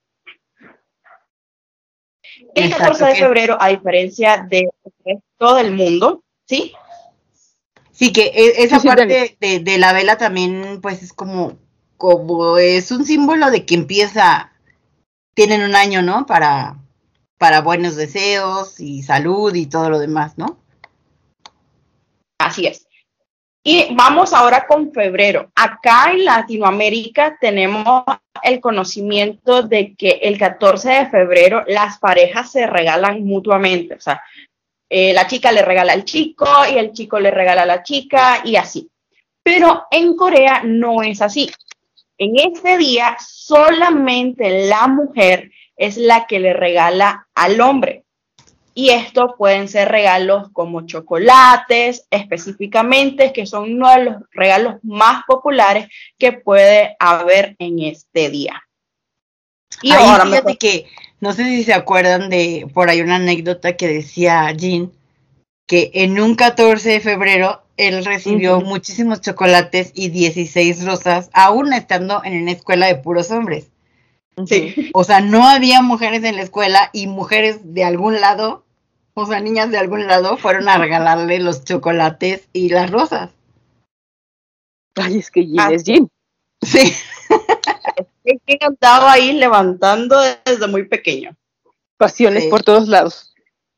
El catorce de febrero, a diferencia de todo el mundo, ¿sí? Sí, que esa sí, sí, parte de, de la vela también, pues, es como, como es un símbolo de que empieza, tienen un año, ¿no? Para, para buenos deseos y salud y todo lo demás, ¿no? Así es. Y vamos ahora con febrero. Acá en Latinoamérica tenemos el conocimiento de que el catorce de febrero las parejas se regalan mutuamente. O sea, eh, la chica le regala al chico y el chico le regala a la chica y así. Pero en Corea no es así. En este día solamente la mujer es la que le regala al hombre. Y estos pueden ser regalos como chocolates, específicamente, que son uno de los regalos más populares que puede haber en este día. Y ahí ahora fíjate me... que, no sé si se acuerdan de, por ahí una anécdota que decía Jin, que en un catorce de febrero él recibió uh-huh. muchísimos chocolates y dieciséis rosas, aún estando en una escuela de puros hombres. Sí. O sea, no había mujeres en la escuela y mujeres de algún lado, o sea, niñas de algún lado fueron a regalarle los chocolates y las rosas. Ay, es que Jin ah. es Jin. Sí. Es que andaba ahí levantando desde muy pequeño. Pasiones sí. por todos lados.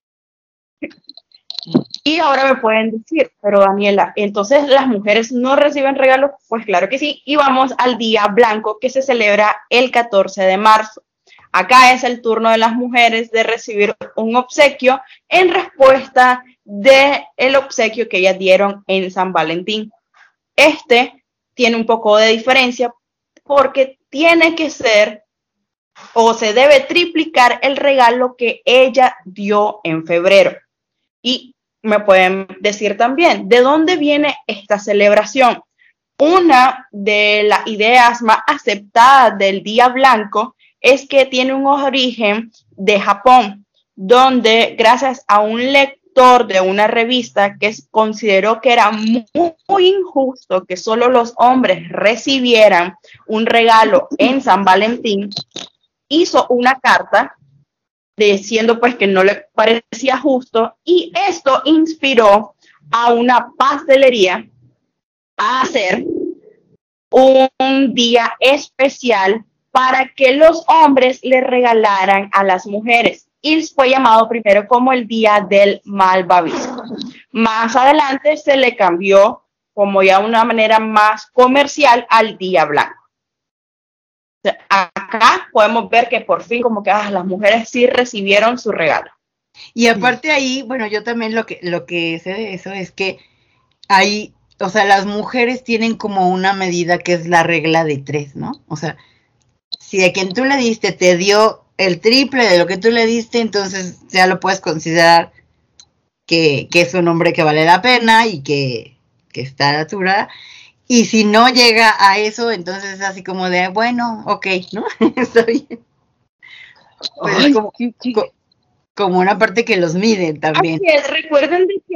Y ahora me pueden decir, pero Daniela, entonces las mujeres no reciben regalos, pues claro que sí, y vamos al Día Blanco que se celebra el catorce de marzo. Acá es el turno de las mujeres de recibir un obsequio en respuesta del obsequio que ellas dieron en San Valentín. Este tiene un poco de diferencia porque tiene que ser o se debe triplicar el regalo que ella dio en febrero. Y me pueden decir también, ¿de dónde viene esta celebración? Una de las ideas más aceptadas del Día Blanco es que tiene un origen de Japón, donde gracias a un lector de una revista que consideró que era muy, muy injusto que solo los hombres recibieran un regalo en San Valentín, hizo una carta diciendo pues que no le parecía justo, y esto inspiró a una pastelería a hacer un día especial para que los hombres le regalaran a las mujeres, y fue llamado primero como el Día del Malvavisco. Más adelante se le cambió como ya una manera más comercial al Día Blanco. Acá podemos ver que por fin como que ah, las mujeres sí recibieron su regalo. Y aparte ahí, bueno, yo también lo que lo que sé de eso es que ahí, o sea, las mujeres tienen como una medida que es la regla de tres, ¿no? O sea, si a quien tú le diste te dio el triple de lo que tú le diste, entonces ya lo puedes considerar que, que es un hombre que vale la pena y que, que está a la altura. Y si no llega a eso, entonces es así como de, bueno, ok, ¿no? Está bien. Pues Ay, es como, sí, sí. Co- como una parte que los miden también. Así es, recuerden que,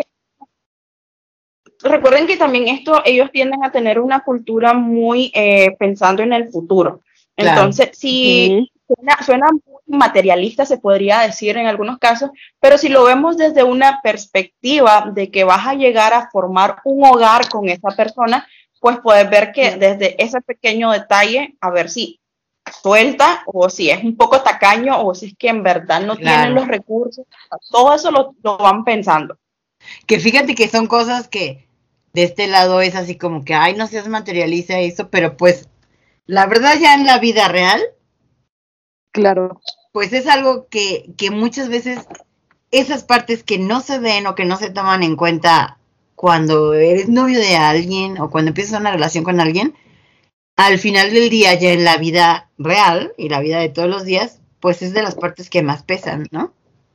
recuerden que también esto, ellos tienden a tener una cultura muy eh, pensando en el futuro. Entonces, claro. si uh-huh. suena, suena muy materialista, se podría decir en algunos casos, pero si lo vemos desde una perspectiva de que vas a llegar a formar un hogar con esa persona, pues puedes ver que desde ese pequeño detalle, a ver si suelta o si es un poco tacaño o si es que en verdad no claro. tienen los recursos. Todo eso lo, lo van pensando. Que fíjate que son cosas que de este lado es así como que, ay, no seas materialista eso, pero pues la verdad ya en la vida real, claro, pues es algo que, que muchas veces esas partes que no se ven o que no se toman en cuenta cuando eres novio de alguien o cuando empiezas una relación con alguien, al final del día ya en la vida real y la vida de todos los días, pues es de las partes que más pesan, ¿no?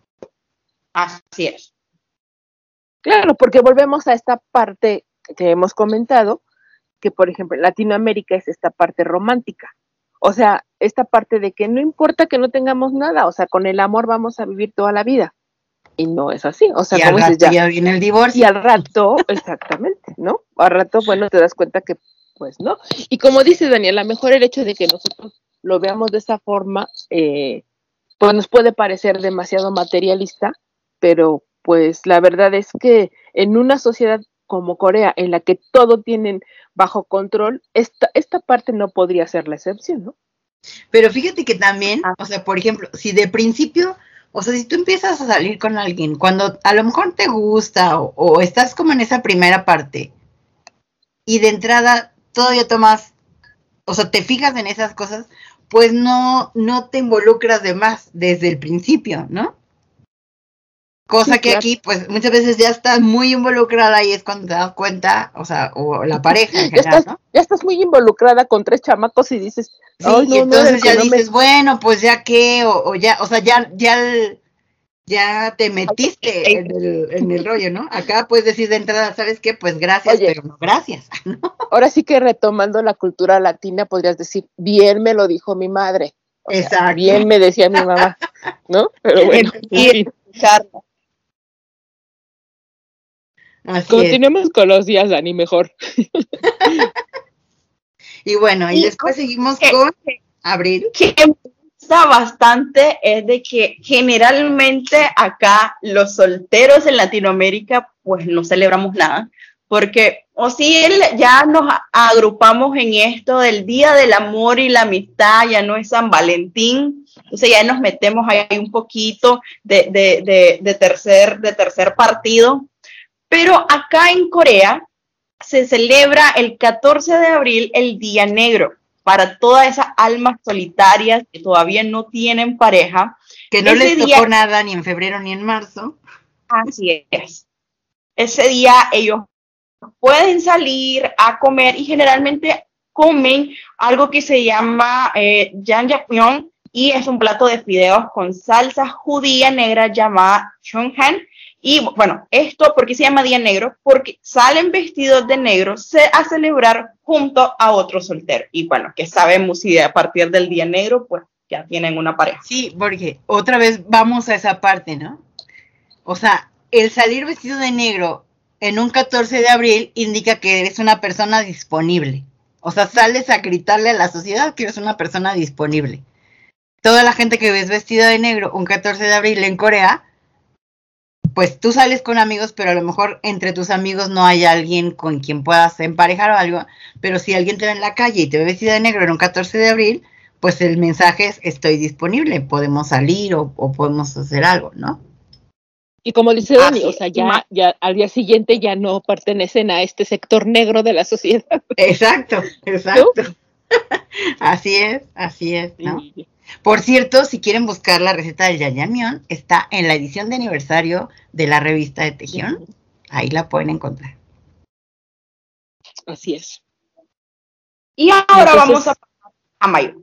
Así es. Claro, porque volvemos a esta parte que hemos comentado, que por ejemplo en Latinoamérica es esta parte romántica. O sea, esta parte de que no importa que no tengamos nada, o sea, con el amor vamos a vivir toda la vida. Y no es así, o sea, y al rato ya, ya viene el divorcio. Y al rato, exactamente, ¿no? Al rato, bueno, te das cuenta que, pues, ¿no? Y como dice Daniel, a lo mejor el hecho de que nosotros lo veamos de esa forma, eh, pues nos puede parecer demasiado materialista, pero pues la verdad es que en una sociedad como Corea, en la que todo tienen bajo control, esta, esta parte no podría ser la excepción, ¿no? Pero fíjate que también, o sea, por ejemplo, si de principio... O sea, si tú empiezas a salir con alguien, cuando a lo mejor te gusta o, o estás como en esa primera parte, y de entrada todavía tomas, o sea, te fijas en esas cosas, pues no, no te involucras de más desde el principio, ¿no? Cosa Sí, que claro. aquí, pues muchas veces ya estás muy involucrada y es cuando te das cuenta, o sea, o la pareja en Ya general, estás, ¿no? ya estás muy involucrada con tres chamacos y dices, Sí, ay, y no, no, entonces el que ya no me- dices, bueno, pues ya qué, o, o ya, o sea, ya, ya, el- ya te metiste en el, en el rollo, ¿no? Acá puedes decir de entrada, ¿sabes qué? Pues gracias, Oye. pero no gracias. Ahora sí que retomando la cultura latina, podrías decir, bien me lo dijo mi madre. O sea, Exacto. bien me decía mi mamá, ¿no? Pero bueno, en Y fin. escucharla. Así es. Continuemos con los días, Dani, mejor. Y bueno, y Y después seguimos que- con abril. que me gusta bastante es de que generalmente acá los solteros en Latinoamérica pues no celebramos nada, porque o si él ya nos a- agrupamos en esto del Día del Amor y la Amistad, ya no es San Valentín, entonces ya nos metemos ahí un poquito de, de, de, de tercer, de tercer partido, pero acá en Corea se celebra el catorce de abril el Día Negro para todas esas almas solitarias que todavía no tienen pareja. Que no Ese les tocó día- nada ni en febrero ni en marzo. Así es. Ese día ellos pueden salir a comer y generalmente comen algo que se llama eh, jjajangmyeon y es un plato de fideos con salsa judía negra llamada chonhan. Y bueno, esto, ¿por qué se llama Día Negro? Porque salen vestidos de negro se- a celebrar junto a otro soltero. Y bueno, que sabemos si a partir del Día Negro, pues ya tienen una pareja. Sí, porque otra vez vamos a esa parte, ¿no? O sea, el salir vestido de negro en un catorce de abril indica que eres una persona disponible. O sea, sales a gritarle a la sociedad que eres una persona disponible. Toda la gente que ves vestida de negro un catorce de abril en Corea, pues tú sales con amigos, pero a lo mejor entre tus amigos no hay alguien con quien puedas emparejar o algo, pero si alguien te ve en la calle y te ve vestida de negro en un catorce de abril, pues el mensaje es estoy disponible, podemos salir o, o podemos hacer algo, ¿no? Y como dice Dani, Así o sea, es. ya, ya al día siguiente ya no pertenecen a este sector negro de la sociedad. Exacto, exacto. Así es, así es, ¿no? Sí. Por cierto, si quieren buscar la receta del jjajangmyeon, está en la edición de aniversario de la revista de Tejión. Ahí la pueden encontrar. Así es. Y ahora Entonces- vamos a, a mayo.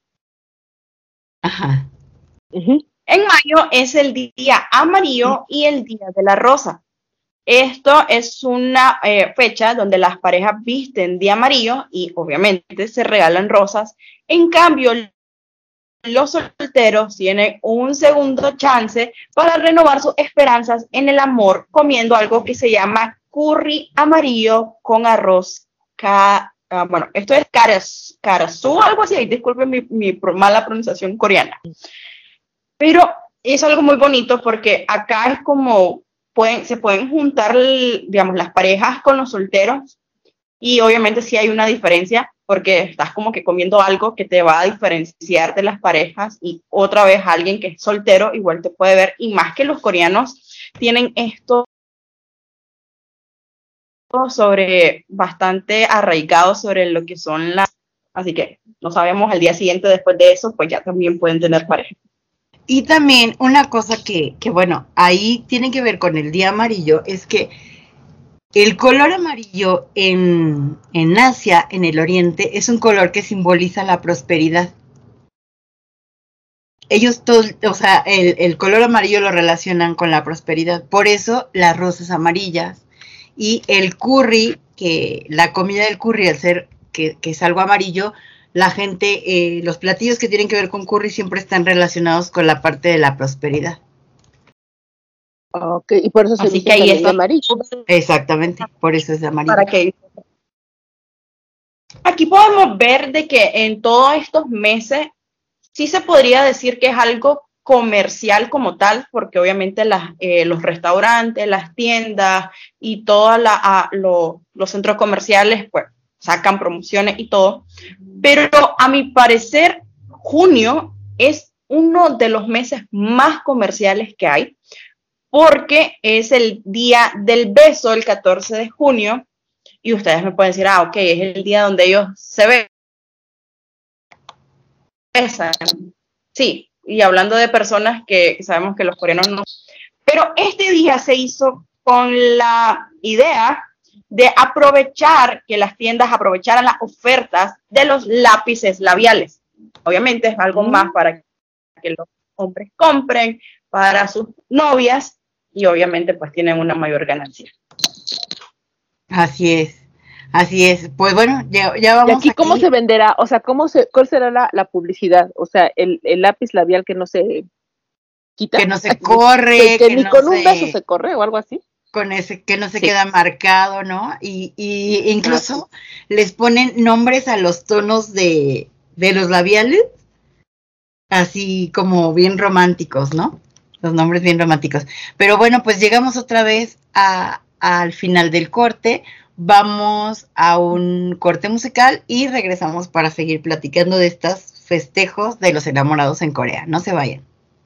Ajá. Ujú. En mayo es el día amarillo y el día de la rosa. Esto es una eh, fecha donde las parejas visten de amarillo y obviamente se regalan rosas. En cambio, los solteros tienen un segundo chance para renovar sus esperanzas en el amor comiendo algo que se llama curry amarillo con arroz. Ca, uh, bueno, esto es karas, karasu, algo así. Disculpen mi, mi pro- mala pronunciación coreana. Pero es algo muy bonito porque acá es como pueden, se pueden juntar, digamos, las parejas con los solteros y obviamente sí hay una diferencia porque estás como que comiendo algo que te va a diferenciar de las parejas y otra vez alguien que es soltero igual te puede ver y más que los coreanos tienen esto sobre bastante arraigado sobre lo que son las, así que no sabemos al día siguiente después de eso pues ya también pueden tener pareja. Y también una cosa que, que, bueno, ahí tiene que ver con el día amarillo, es que el color amarillo en, en Asia, en el Oriente, es un color que simboliza la prosperidad. Ellos, todo, o sea, el, el color amarillo lo relacionan con la prosperidad. Por eso las rosas amarillas y el curry, que la comida del curry, al ser que, que es algo amarillo, la gente, eh, los platillos que tienen que ver con curry siempre están relacionados con la parte de la prosperidad. Ok, y por eso se Así viste que ahí también está. de amarillo. Exactamente, por eso es de amarillo. Para que aquí podemos ver de que en todos estos meses sí se podría decir que es algo comercial como tal, porque obviamente las, eh, los restaurantes, las tiendas y todos la, lo, los centros comerciales pues sacan promociones y todo, pero a mi parecer junio es uno de los meses más comerciales que hay, porque es el día del beso, el catorce de junio, y ustedes me pueden decir, ah, ok, es el día donde ellos se besan. Sí, y hablando de personas que, que sabemos que los coreanos no. Pero este día se hizo con la idea de aprovechar, que las tiendas aprovecharan las ofertas de los lápices labiales. Obviamente es algo más para que los hombres compren para sus novias y obviamente pues tienen una mayor ganancia. Así es, así es. Pues bueno, ya, ya vamos. ¿Y aquí, aquí cómo se venderá? O sea, ¿cómo se, ¿cuál será la, la publicidad? O sea, el, el lápiz labial que no se quita. Que no se corre. Que, que que ni no con se, un beso se corre o algo así. Con ese, que no se Sí. queda marcado, ¿no? Y, y incluso les ponen nombres a los tonos de, de los labiales, así como bien románticos, ¿no? Los nombres bien románticos. Pero bueno, pues llegamos otra vez a, al final del corte. Vamos a un corte musical y regresamos para seguir platicando de estos festejos de los enamorados en Corea. No se vayan.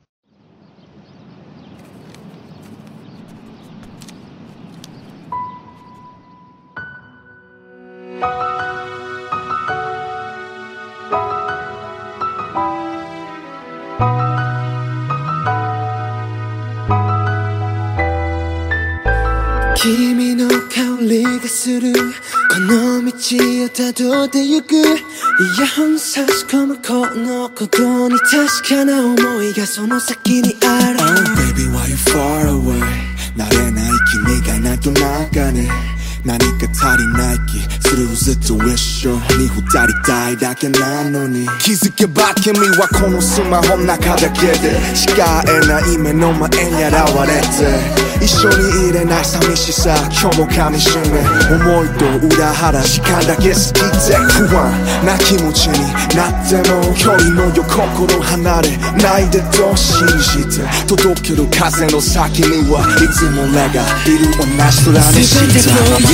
君の香りがするこの道をたどってゆくイヤホン差し込むこのことに確かな思いがその先にある Oh baby why you far away 慣れない君がいないとなんかね何か足りない気するずっと一緒に二人たいだけなのに気づけば君はこのスマホの中だけでしか会えない目の前に現れて一緒にいれない寂しさ今日も噛みしめ思いと裏腹時間だけ過ぎて不安な気持ちになっても距離のよ心離れないでと信じて届ける風の先にはいつも俺がいる同じ空に沈む答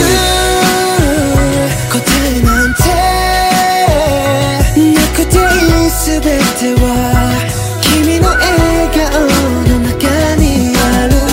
えなんてなくていい全ては君の笑顔の中にある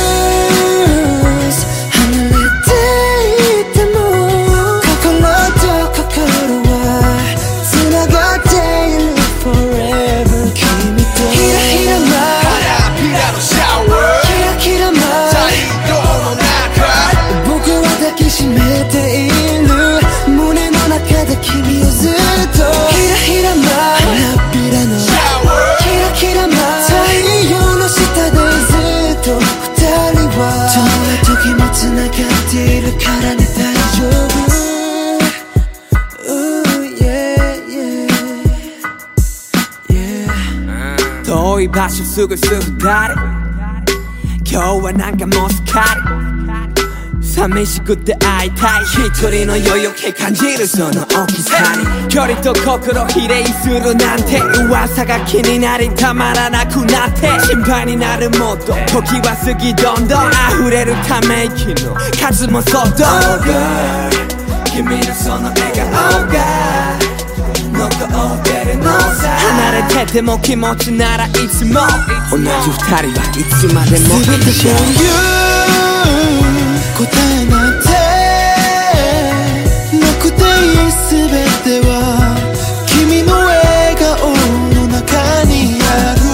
君をずっとひらひらま花びらのキラキラま太陽の下でずっと二人はどんな時もつながっているからね大丈夫 Ooh, yeah, yeah, yeah. 遠い場所すぐすぐ二人今日はなんかもうすっかり寂しくて会いたい一人の余裕気感じるその大きさに距離と心比例するなんて噂が気になりたまらなくなって心配になるもっと時は過ぎどんどん溢れるため息の数もそっと Oh girl 君のその笑顔が残ってるのさ離れてても気持ちならいつも同じ二人はいつまでも一緒答えなんてなくていいすべては君の笑顔の中にある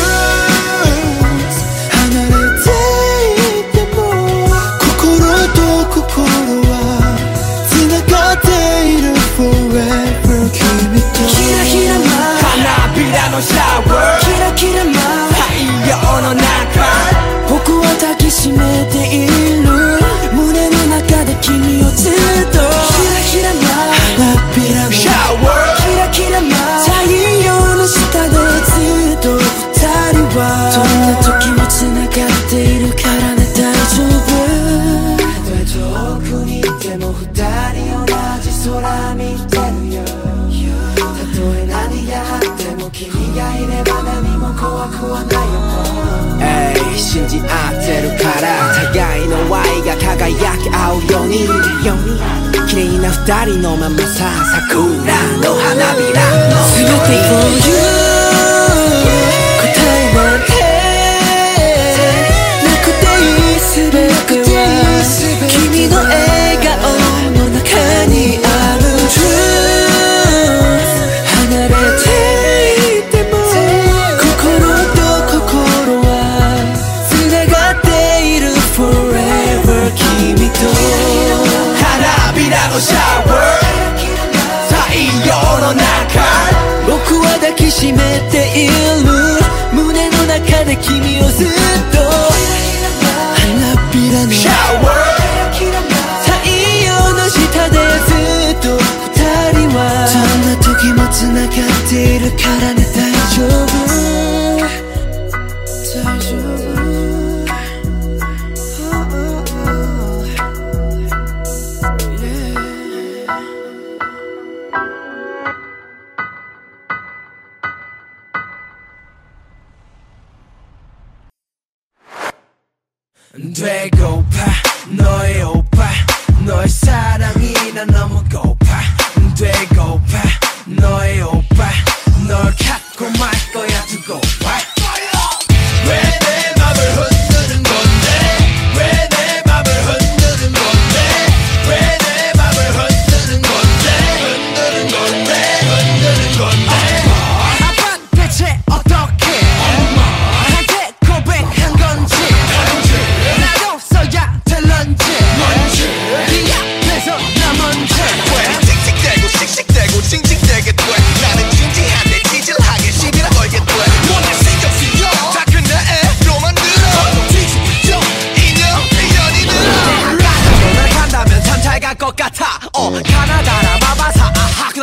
離れていても心と心は繋がっている Forever 君とキラキラマ花びらのシャワーキラキラマ太陽の中僕は抱きしめている胸の中で君をずっとキラキラマ花びらのシャワーキラキラマ太陽の下でずっと二人はどんな時もつながっているからね大丈夫たとえ遠くにいても二人同じ空見てるよたとえ何があっても君がいれば何も怖くはないよ信じ合ってるから互いの愛が輝き合うように綺麗な二人のままさ桜の花びらの全て For you 答えなんてなくていい全ては君の笑顔の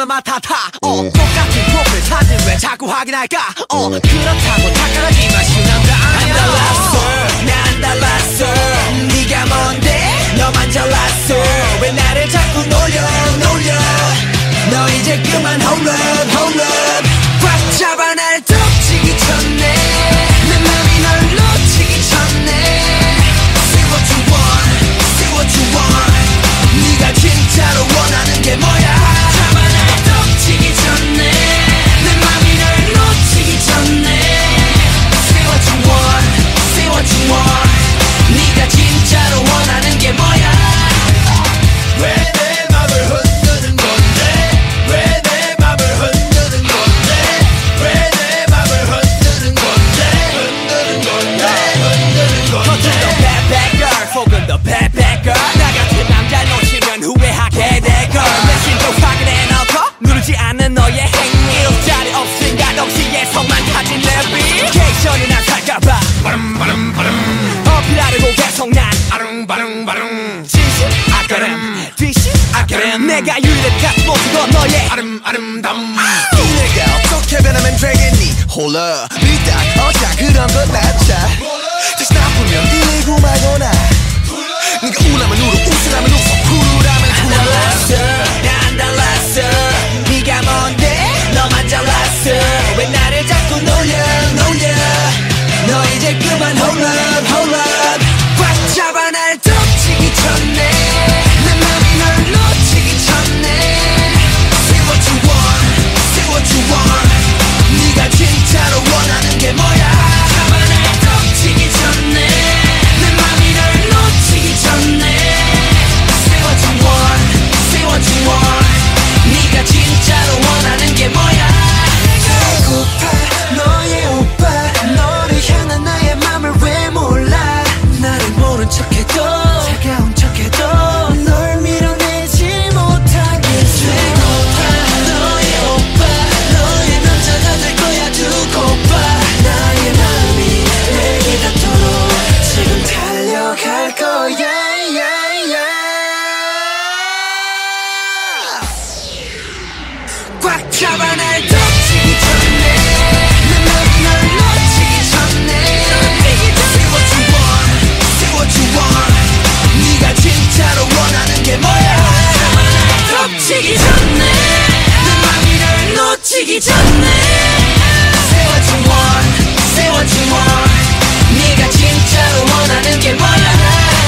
맡아타 어 똑같은 프로필 사진 왜 자꾸 확인할까 어 그렇다고 닦아라지마 쉬운 남자 안 달랐어 난 달랐어 네가 뭔데 너만 잘났어 왜 나를 자꾸 놀려 놀려 너 이제 그만 hold up hold up 꽉 잡아 날 덮치기 전에 내 맘이 널 놓치기 전에 Say what you want Say what you want 네가 진짜로 원하는 게 뭐야 잡아 날 덮치기 전에 내 맘이 널 놓치기 전에 Say what you want Say what you want 네가 진짜로 원하는 게 뭐야 왜 내 맘을 흔드는 건데 왜 내 맘을 흔드는 건데 왜 내 맘을 흔드는 건데 흔드는 건데 흔드는 건데 겉은 더 bad bad girl 속은 더 bad bad girl 나 같은 남자 놓치면 후회하게 될걸 내 심도 확인해놓고 누르지 않는 너의 행위 일자리 없으니까 동시에서만 타진 내비 케이션이나 살까봐 바름 바름 바름 어필하려고 계속 난 아릉바릉바릉 진심 아까름 뒤심 아까름 내가 유일한 모습 건 너의 아름 아름다움 내가 어떻게 변하면 되겠니 홀라 미딱 어자 그런 건 낫자 다시 나쁘면 이고 말거나 네가 울라면 울어 웃으라면 웃어 쿨하면 쿨하랬어 난 달랐어 네가 뭔데 너만 잘났어 왜 나를 자꾸 놀려 놀려 너 이제 그만 hold up hold up 꽉 잡아 날 덮치기 전에 내 맘이 널 놓치기 전에 Say what you want Say what you want 네가 진짜로 원하는 게 뭐야 잡아 날 덮치기 전에 내 맘이 널 놓치기 전에 Say what you want Say what you want 네가 진짜로 원하는 게 뭐야 배고파 너의 오빠 너를 향한 나의 맘을 왜 몰라 나를 모른 척해도 차가운 척해도 널 밀어내지 못하겠어 배고파 너의 오빠 너의 남자가 될 거야 두고 봐 나의 맘이 내게 닿도록 지금 달려갈 거야 yeah, yeah. 꽉 잡아 날 덮치기 전에 내 맘이 널 놓치기 전에 Say what you want Say what you want 네가 진짜로 원하는 게 뭐야 잡아 날 덮치기 전에 내 맘이 널 놓치기 전에 Say what you want Say what you want 네가 진짜로 원하는 게 뭐야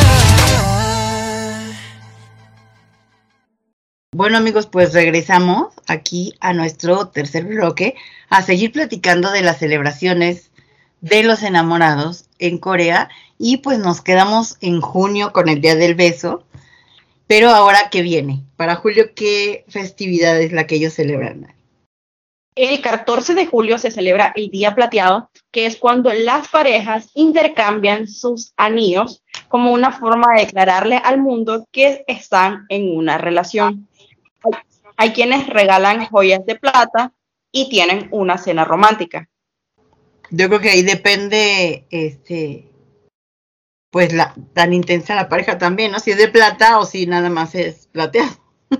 Bueno amigos, pues regresamos aquí a nuestro tercer bloque a seguir platicando de las celebraciones de los enamorados en Corea y pues nos quedamos en junio con el Día del Beso, pero ahora ¿qué viene? Para julio, ¿qué festividad es la que ellos celebran? El catorce de julio se celebra el Día Plateado, que es cuando las parejas intercambian sus anillos como una forma de declararle al mundo que están en una relación. Hay, hay quienes regalan joyas de plata y tienen una cena romántica. Yo creo que ahí depende, este, pues la tan intensa la pareja también, ¿no? Si es de plata o si nada más es plateado.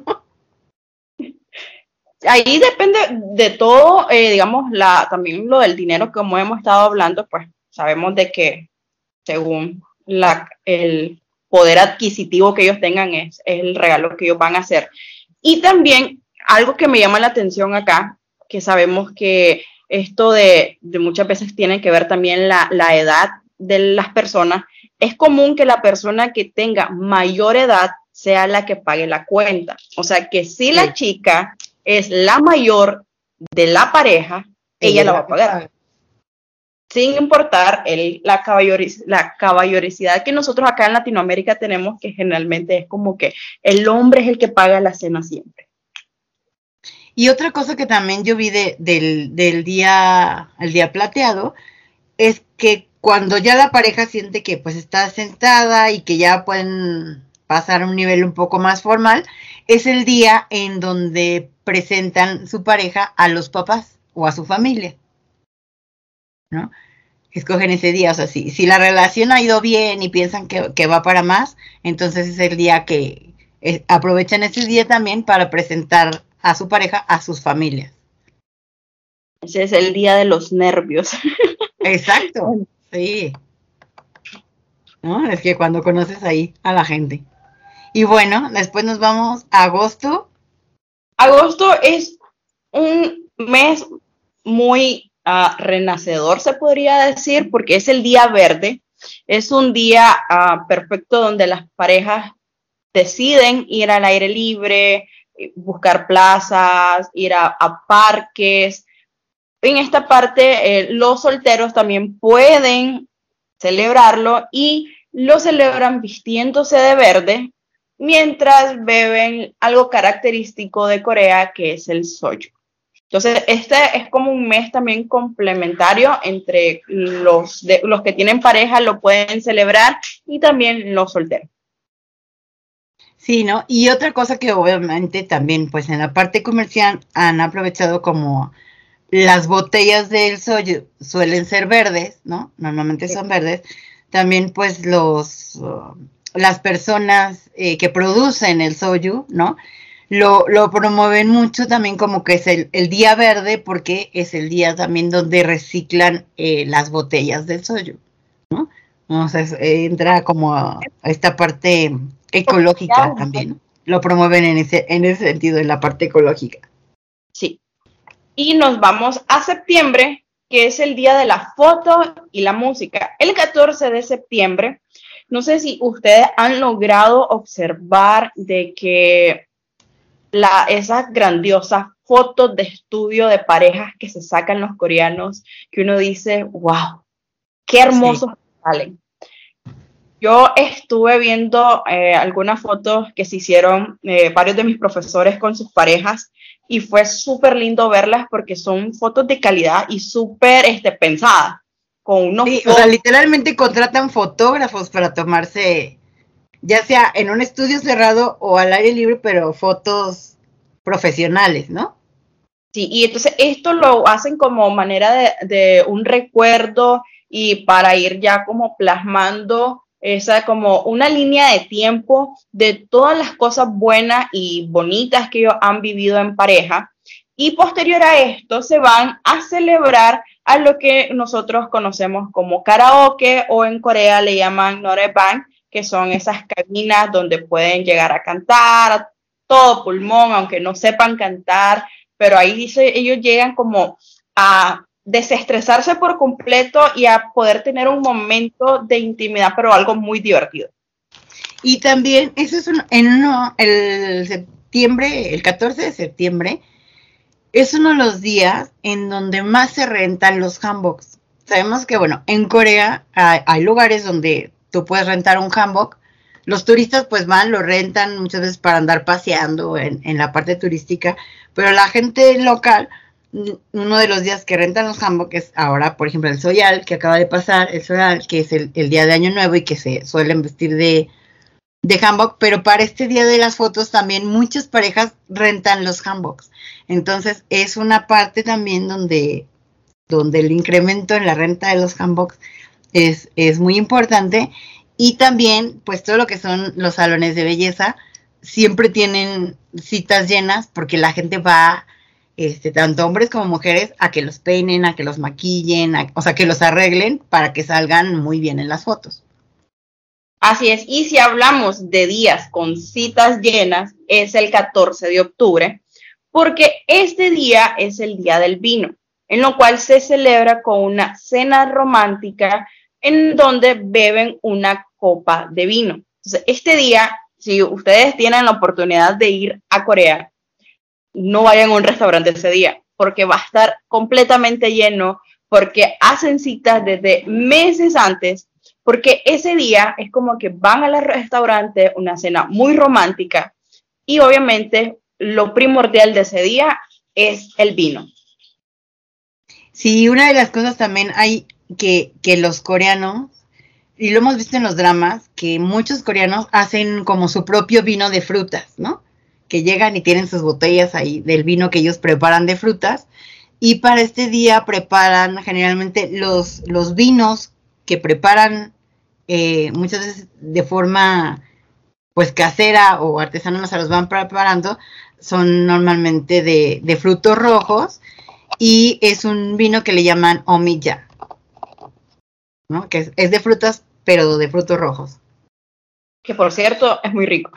Ahí depende de todo, eh, digamos, la también lo del dinero, como hemos estado hablando, pues sabemos de que según la, el poder adquisitivo que ellos tengan es, es el regalo que ellos van a hacer. Y también algo que me llama la atención acá, que sabemos que esto de, de muchas veces tiene que ver también la, la edad de las personas, es común que la persona que tenga mayor edad sea la que pague la cuenta. O sea, que si sí. la chica es la mayor de la pareja, ella, ella la va a pagar. Sin importar el, la, caballeriz, la caballerosidad que nosotros acá en Latinoamérica tenemos, que generalmente es como que el hombre es el que paga la cena siempre. Y otra cosa que también yo vi de, del, del día, el día plateado, es que cuando ya la pareja siente que pues está sentada y que ya pueden pasar a un nivel un poco más formal, es el día en donde presentan su pareja a los papás o a su familia, ¿no? Escogen ese día, o sea, si, si la relación ha ido bien y piensan que, que va para más, entonces es el día que eh, aprovechan ese día también para presentar a su pareja, a sus familias. Ese es el día de los nervios. Exacto, sí. ¿No? Es que cuando conoces ahí a la gente. Y bueno, después nos vamos a agosto. Agosto es un mes muy uh, renacedor, se podría decir, porque es el día verde. Es un día uh, perfecto donde las parejas deciden ir al aire libre, buscar plazas, ir a, a parques. En esta parte, eh, los solteros también pueden celebrarlo y lo celebran vistiéndose de verde mientras beben algo característico de Corea, que es el soju. Entonces, este es como un mes también complementario entre los, de, los que tienen pareja, lo pueden celebrar, y también los solteros. Sí, ¿no? Y otra cosa que obviamente también, pues en la parte comercial han aprovechado como las botellas del soju suelen ser verdes, ¿no? Normalmente son verdes. También pues los uh, las personas eh, que producen el soju, ¿no? Lo, lo promueven mucho también como que es el, el día verde, porque es el día también donde reciclan eh, las botellas del soju, ¿no? Entonces eh, entra como a esta parte ecológica también, ¿no? Lo promueven en ese, en ese sentido, en la parte ecológica. Sí. Y nos vamos a septiembre, que es el día de la foto y la música. El catorce de septiembre, no sé si ustedes han logrado observar de que la, esas grandiosas fotos de estudio de parejas que se sacan los coreanos, que uno dice, wow, qué hermosos sí. salen. Yo estuve viendo eh, algunas fotos que se hicieron eh, varios de mis profesores con sus parejas, y fue súper lindo verlas porque son fotos de calidad y súper este, pensadas. Con unos sí, o sea, literalmente contratan fotógrafos para tomarse, ya sea en un estudio cerrado o al aire libre, pero fotos profesionales, ¿no? Sí, y entonces esto lo hacen como manera de, de un recuerdo y para ir ya como plasmando esa como una línea de tiempo de todas las cosas buenas y bonitas que ellos han vivido en pareja, y posterior a esto se van a celebrar a lo que nosotros conocemos como karaoke, o en Corea le llaman noraebang, que son esas cabinas donde pueden llegar a cantar a todo pulmón, aunque no sepan cantar, pero ahí dice, ellos llegan como a desestresarse por completo y a poder tener un momento de intimidad, pero algo muy divertido. Y también, eso es un, en uno, el septiembre, el catorce de septiembre, es uno de los días en donde más se rentan los hanboks. Sabemos que, bueno, en Corea hay, hay lugares donde tú puedes rentar un hanbok. Los turistas pues van, lo rentan muchas veces para andar paseando en, en la parte turística, pero la gente local, uno de los días que rentan los hanbok es ahora, por ejemplo, el Soyal, que acaba de pasar, el Soyal, que es el, el día de Año Nuevo y que se suelen vestir de, de hanbok, pero para este día de las fotos también muchas parejas rentan los hanboks. Entonces es una parte también donde, donde el incremento en la renta de los hanboks es, es muy importante. Y también, pues todo lo que son los salones de belleza siempre tienen citas llenas porque la gente va, este, tanto hombres como mujeres, a que los peinen, a que los maquillen, a, o sea, que los arreglen para que salgan muy bien en las fotos. Así es, y si hablamos de días con citas llenas, es el catorce de octubre, porque este día es el día del vino, en lo cual se celebra con una cena romántica en donde beben una copa de vino. Entonces, este día, si ustedes tienen la oportunidad de ir a Corea, no vayan a un restaurante ese día, porque va a estar completamente lleno, porque hacen citas desde meses antes, porque ese día es como que van al restaurante, una cena muy romántica, y obviamente lo primordial de ese día es el vino. Sí, una de las cosas también hay que, que los coreanos, y lo hemos visto en los dramas, que muchos coreanos hacen como su propio vino de frutas, ¿no? Que llegan y tienen sus botellas ahí del vino que ellos preparan de frutas, y para este día preparan generalmente los, los vinos que preparan eh, muchas veces de forma pues casera o artesana, se los van preparando, son normalmente de, de frutos rojos y es un vino que le llaman Omiya, ¿no? Que es, es de frutas, pero de frutos rojos. Que por cierto, es muy rico.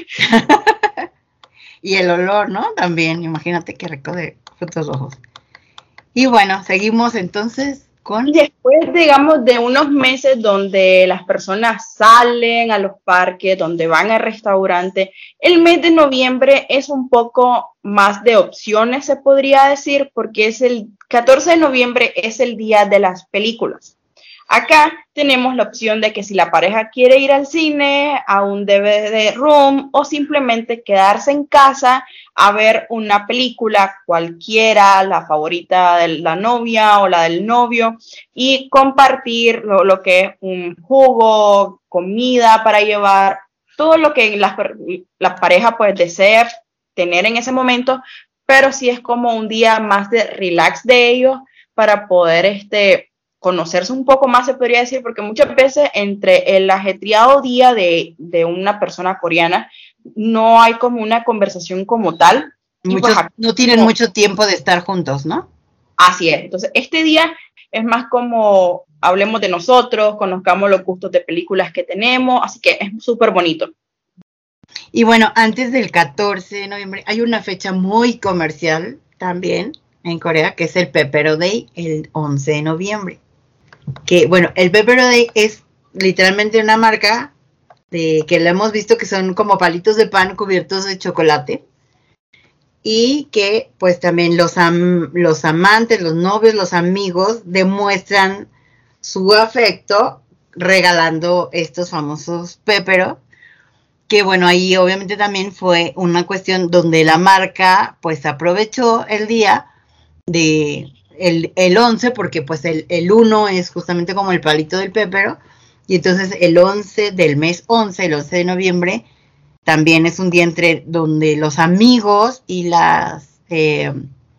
Y el olor, ¿no? También, imagínate qué rico de frutos rojos. Y bueno, seguimos entonces con... Y después, digamos, de unos meses donde las personas salen a los parques, donde van al restaurante, el mes de noviembre es un poco más de opciones, se podría decir, porque es el catorce de noviembre es el día de las películas. Acá tenemos la opción de que si la pareja quiere ir al cine, a un D V D room o simplemente quedarse en casa a ver una película cualquiera, la favorita de la novia o la del novio, y compartir lo, lo que es un jugo, comida para llevar, todo lo que la, la pareja pues desea tener en ese momento, pero sí es como un día más de relax de ellos para poder este conocerse un poco más, se podría decir, porque muchas veces entre el ajetreado día de, de una persona coreana no hay como una conversación como tal. Muchos pues, no tienen como, mucho tiempo de estar juntos, ¿no? Así es. Entonces, este día es más como hablemos de nosotros, conozcamos los gustos de películas que tenemos, así que es súper bonito. Y bueno, antes del catorce de noviembre hay una fecha muy comercial también en Corea, que es el Pepero Day, el once de noviembre. Que bueno, el Pepero Day es literalmente una marca de, que la hemos visto que son como palitos de pan cubiertos de chocolate y que pues también los, am, los amantes, los novios, los amigos demuestran su afecto regalando estos famosos Pepero, que bueno, ahí obviamente también fue una cuestión donde la marca pues aprovechó el día de el, el once, porque pues el, el uno es justamente como el palito del pépero, y entonces el once del mes once, el once de noviembre, también es un día entre donde los amigos y las eh,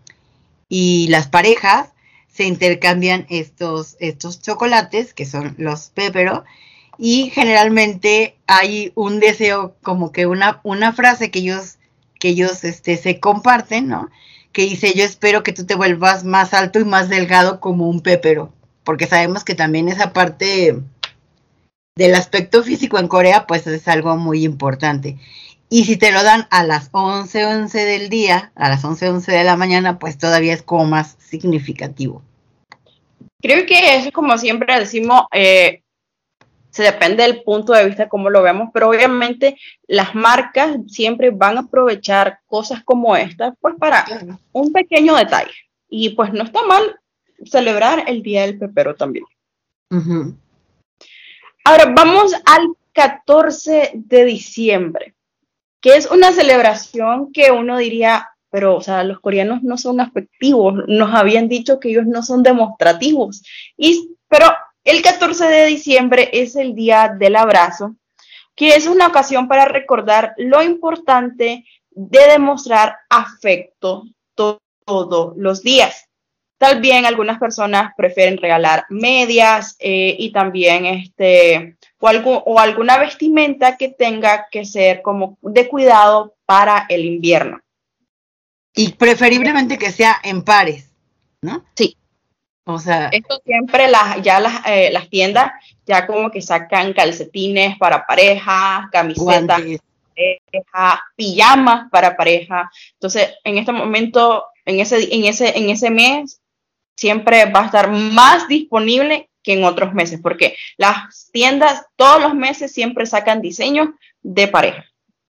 y las parejas se intercambian estos, estos chocolates, que son los pépero, y generalmente hay un deseo, como que una, una frase que ellos, que ellos este, se comparten, ¿no? Que dice: yo espero que tú te vuelvas más alto y más delgado como un pépero, porque sabemos que también esa parte del aspecto físico en Corea pues es algo muy importante. Y si te lo dan a las once once del día, a las once once de la mañana, pues todavía es como más significativo. Creo que eso, como siempre decimos, eh, se depende del punto de vista como lo vemos, pero obviamente las marcas siempre van a aprovechar cosas como esta pues para un pequeño detalle. Y pues no está mal celebrar el Día del Pepero también. Uh-huh. Ahora vamos al catorce de diciembre, que es una celebración que uno diría, pero o sea, los coreanos no son afectivos, nos habían dicho que ellos no son demostrativos, y, pero el catorce de diciembre es el Día del Abrazo, que es una ocasión para recordar lo importante de demostrar afecto to- todos los días. Tal vez algunas personas prefieren regalar medias eh, y también este o, algo, o alguna vestimenta que tenga que ser como de cuidado para el invierno. Y preferiblemente que sea en pares, ¿no? Sí. O sea, esto siempre las, ya las, eh, las tiendas ya como que sacan calcetines para pareja, camisetas guantes. para pareja, pijamas para pareja. Entonces, en este momento, en ese, en ese, en ese mes, siempre va a estar más disponible que en otros meses, porque las tiendas todos los meses siempre sacan diseños de pareja.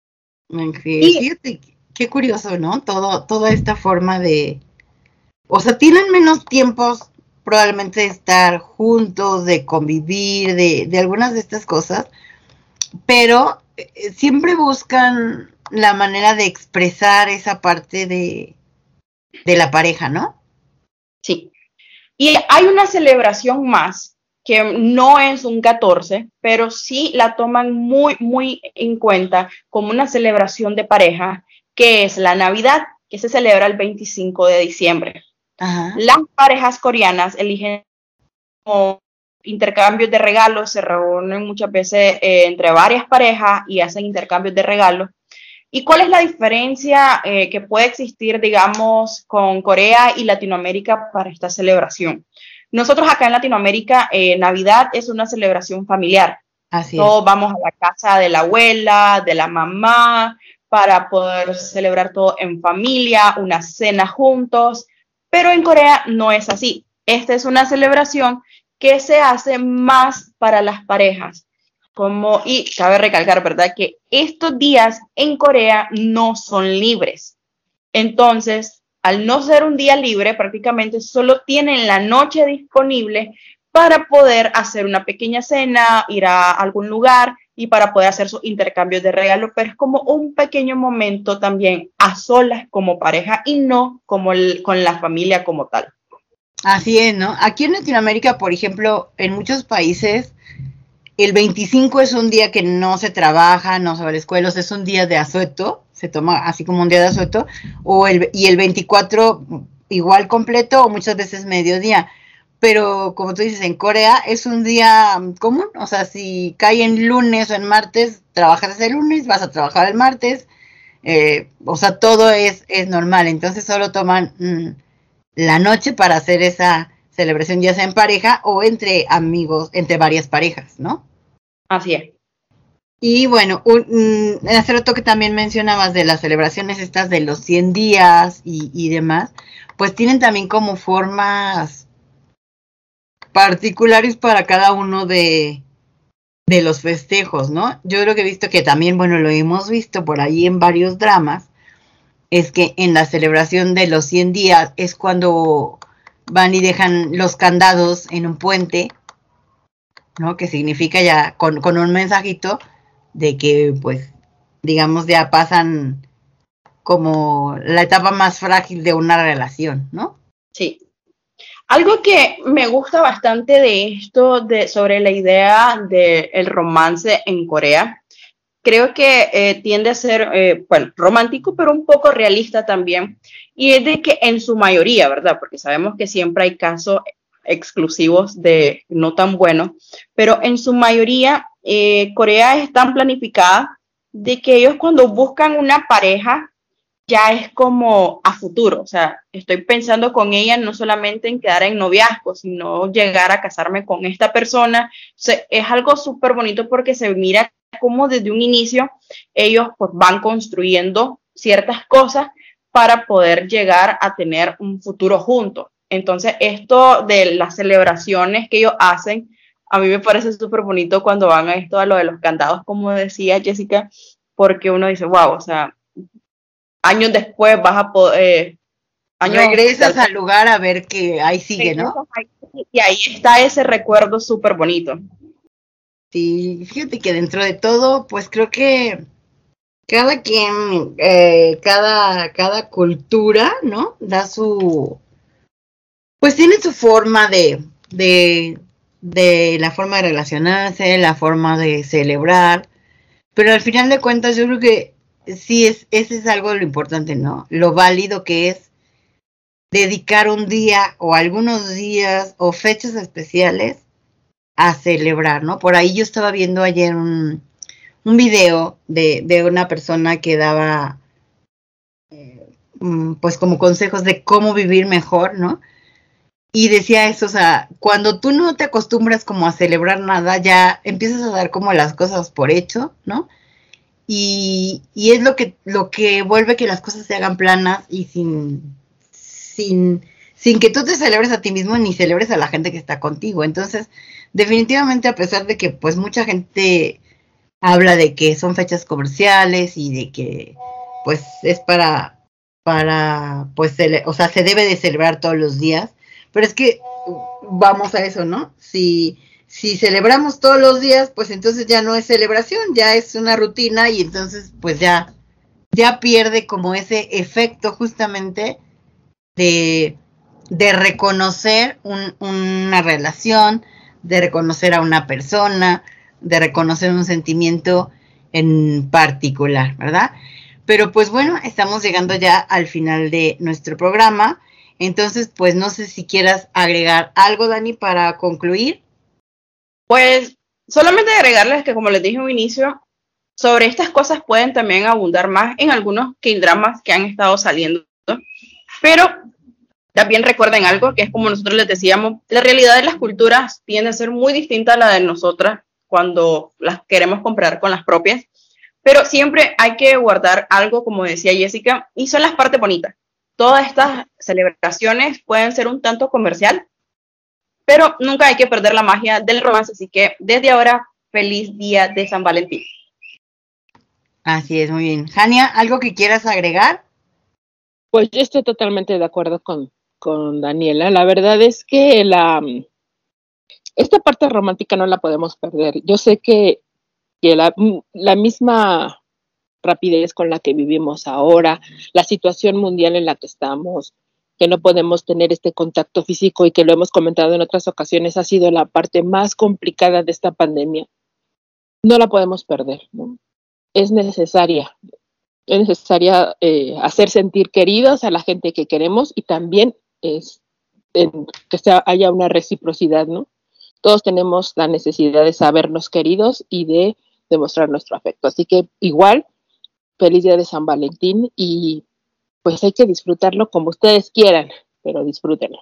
Y fíjate, qué curioso, ¿no? Todo, toda esta forma de, o sea, tienen menos tiempos probablemente de estar juntos, de convivir, de, de algunas de estas cosas, pero eh, siempre buscan la manera de expresar esa parte de, de la pareja, ¿no? Sí. Y hay una celebración más que no es un catorce, pero sí la toman muy, muy en cuenta como una celebración de pareja, que es la Navidad, que se celebra el veinticinco de diciembre. Ajá. Las parejas coreanas eligen como intercambios de regalos, se reúnen muchas veces eh, entre varias parejas y hacen intercambios de regalos. ¿Y cuál es la diferencia eh, que puede existir, digamos, con Corea y Latinoamérica para esta celebración? Nosotros acá en Latinoamérica, eh, Navidad es una celebración familiar. Así Todos es. vamos a la casa de la abuela, de la mamá, para poder celebrar todo en familia, una cena juntos, pero en Corea no es así. Esta es una celebración que se hace más para las parejas. Como, y cabe recalcar, ¿verdad?, que estos días en Corea no son libres. Entonces, al no ser un día libre, prácticamente solo tienen la noche disponible para poder hacer una pequeña cena, ir a algún lugar y para poder hacer sus intercambios de regalos, pero es como un pequeño momento también a solas como pareja y no como el, con la familia como tal. Así es, ¿no? Aquí en Latinoamérica, por ejemplo, en muchos países, el veinticinco es un día que no se trabaja, no se va a la escuela, o sea, es un día de asueto, se toma así como un día de asueto, o el, y el veinticuatro igual completo o muchas veces mediodía. Pero como tú dices, en Corea es un día común, o sea, si cae en lunes o en martes, trabajas el lunes, vas a trabajar el martes, eh, o sea, todo es, es normal, entonces solo toman mmm, la noche para hacer esa celebración, ya sea en pareja o entre amigos, entre varias parejas, ¿no? Así es. Y bueno, un, un, hace rato que también mencionabas de las celebraciones estas de los cien días y, y demás, pues tienen también como formas particulares para cada uno de, de los festejos, ¿no? Yo creo que he visto que también, bueno, lo hemos visto por ahí en varios dramas, es que en la celebración de los cien días es cuando van y dejan los candados en un puente, ¿no? Que significa ya con, con un mensajito de que, pues, digamos, ya pasan como la etapa más frágil de una relación, ¿no? Sí. Algo que me gusta bastante de esto, de, sobre la idea del romance en Corea, creo que eh, tiende a ser, eh, bueno, romántico, pero un poco realista también, y es de que en su mayoría, ¿verdad? Porque sabemos que siempre hay casos exclusivos de no tan buenos, pero en su mayoría eh, Corea es tan planificada de que ellos cuando buscan una pareja, ya es como a futuro, o sea, estoy pensando con ella no solamente en quedar en noviazgo, sino llegar a casarme con esta persona. O sea, es algo súper bonito porque se mira como desde un inicio ellos pues, van construyendo ciertas cosas para poder llegar a tener un futuro juntos. Entonces, esto de las celebraciones que ellos hacen, a mí me parece súper bonito cuando van a esto, a lo de los candados, como decía Jessica, porque uno dice, wow, o sea, años después vas a poder... Eh, años regresas al lugar a ver que ahí sigue, ¿no? Y ahí está ese recuerdo súper bonito. Sí, fíjate que dentro de todo, pues creo que cada quien, eh, cada, cada cultura, ¿no? Da su... Pues tiene su forma de, de, de la forma de relacionarse, la forma de celebrar, pero al final de cuentas yo creo que sí, es, ese es algo de lo importante, ¿no? Lo válido que es dedicar un día o algunos días o fechas especiales a celebrar, ¿no? Por ahí yo estaba viendo ayer un, un video de, de una persona que daba, eh, pues como consejos de cómo vivir mejor, ¿no? Y decía eso, o sea, cuando tú no te acostumbras como a celebrar nada, ya empiezas a dar como las cosas por hecho, ¿no? Y, y es lo que, lo que vuelve que las cosas se hagan planas y sin, sin, sin que tú te celebres a ti mismo ni celebres a la gente que está contigo. Entonces, definitivamente, a pesar de que pues mucha gente habla de que son fechas comerciales y de que pues es para, para pues, cele- o sea, se debe de celebrar todos los días, pero es que vamos a eso, ¿no? Si... Si celebramos todos los días, pues entonces ya no es celebración, ya es una rutina y entonces pues ya, ya pierde como ese efecto justamente de, de reconocer un, una relación, de reconocer a una persona, de reconocer un sentimiento en particular, ¿verdad? Pero pues bueno, estamos llegando ya al final de nuestro programa, entonces pues no sé si quieras agregar algo, Dani, para concluir. Pues solamente agregarles que, como les dije en un inicio, sobre estas cosas pueden también abundar más en algunos K-dramas que han estado saliendo. Pero también recuerden algo, que es como nosotros les decíamos, la realidad de las culturas tiende a ser muy distinta a la de nosotras cuando las queremos comparar con las propias. Pero siempre hay que guardar algo, como decía Jessica, y son las partes bonitas. Todas estas celebraciones pueden ser un tanto comercial, pero nunca hay que perder la magia del romance. Así que desde ahora, feliz día de San Valentín. Así es, muy bien. Jania, ¿algo que quieras agregar? Pues yo estoy totalmente de acuerdo con, con Daniela. La verdad es que la esta parte romántica no la podemos perder. Yo sé que, que la, la misma rapidez con la que vivimos ahora, la situación mundial en la que estamos, que no podemos tener este contacto físico y que lo hemos comentado en otras ocasiones, ha sido la parte más complicada de esta pandemia. No la podemos perder, ¿no? Es necesaria. Es necesaria eh, hacer sentir queridos a la gente que queremos y también es, en, que sea, haya una reciprocidad, ¿no? Todos tenemos la necesidad de sabernos queridos y de demostrar nuestro afecto. Así que igual, feliz día de San Valentín y pues hay que disfrutarlo como ustedes quieran, pero disfrútenlo.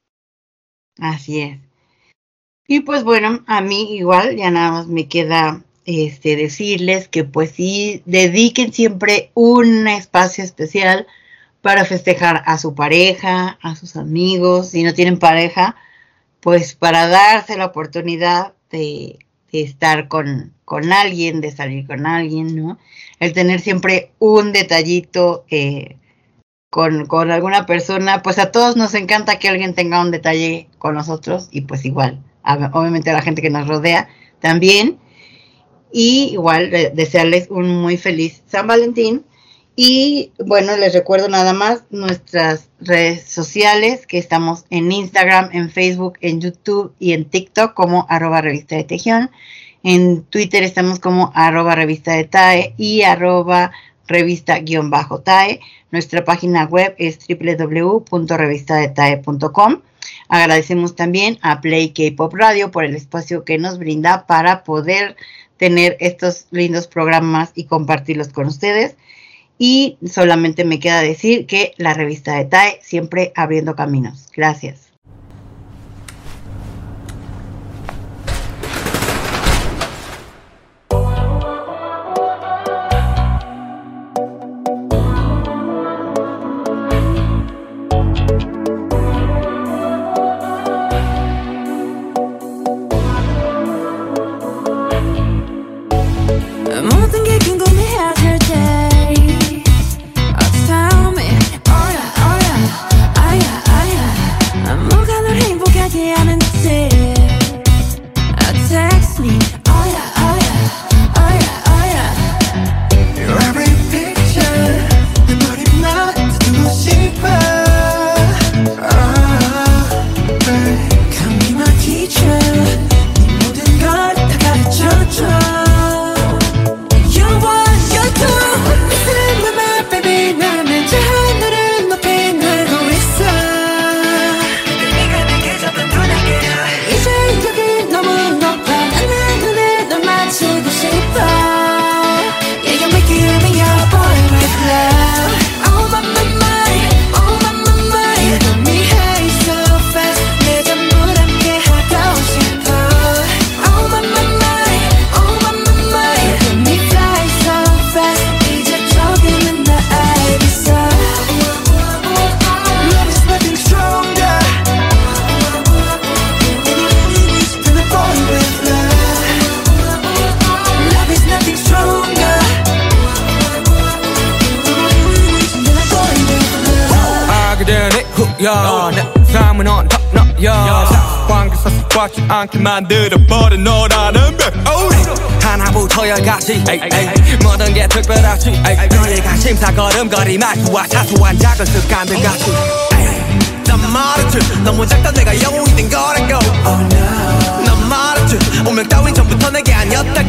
Así es. Y pues bueno, a mí igual ya nada más me queda este decirles que pues sí, dediquen siempre un espacio especial para festejar a su pareja, a sus amigos. Si no tienen pareja, pues para darse la oportunidad de, de estar con, con alguien, de salir con alguien, ¿no? El tener siempre un detallito eh, con, con alguna persona, pues a todos nos encanta que alguien tenga un detalle con nosotros y pues igual, a, obviamente a la gente que nos rodea también. Y igual eh, desearles un muy feliz San Valentín. Y bueno, les recuerdo nada más nuestras redes sociales, que estamos en Instagram, en Facebook, en YouTube y en TikTok como arroba revista de Tejión. En Twitter estamos como arroba revista de TAE y arroba revista guión bajo TAE. Nuestra página web es doble u doble u doble u punto revista de tae punto com. Agradecemos también a Play K-Pop Radio por el espacio que nos brinda para poder tener estos lindos programas y compartirlos con ustedes. Y solamente me queda decir que la revista de TAE siempre abriendo caminos. Gracias. 삶은 on top 너여 관계사 꽉지 않게 만들어버린 너라는 백 하나부터 열까지 모든 게 특별하지 너의 관심사 걸음걸이 말투와 사소한 작은 습관들 같이 난 말했지 너무 작다 내가 영웅이 된 거라고 난 말했지 운명 따윈 전부터 내게 아니었다고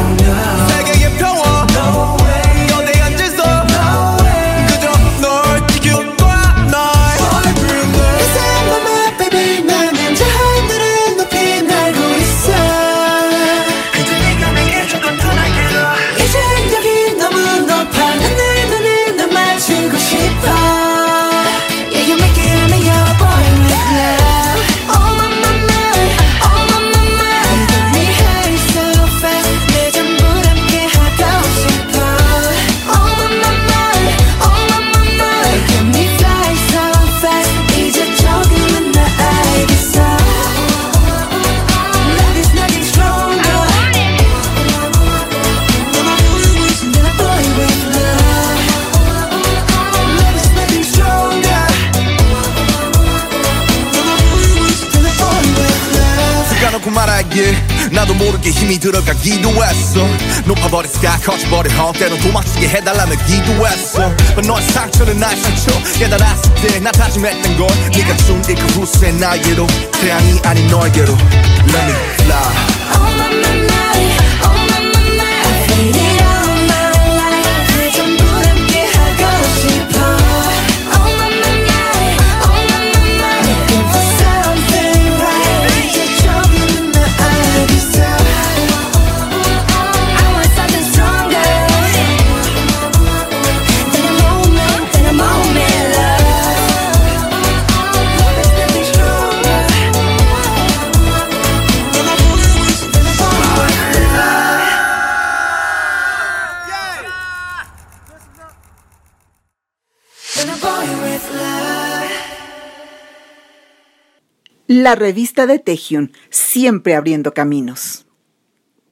세계의 평화 너내 앉아서 그저 널 지켜봐 이제 yeah. 나도 모르게 힘이 들어가기도 했어. 높아버린 sky 커져버린 헛 때론 도망치게 해달라며 기도했어. But 너의 상처는 나의 상처 깨달았을 때 나 다짐했던 건 네가 준 이 그 후세 나에게로 태양이 아닌 너에게로 Let me fly. Oh my my my, oh my my my, I feel it all my life. 그 전부 함께 하고 싶어. Oh my my my, oh my my my, looking for something right. 이제 조금은 나 알겠어. I want something stronger than a moment, than a moment, love. There's nothing stronger than a La revista de Taehyun, siempre abriendo caminos.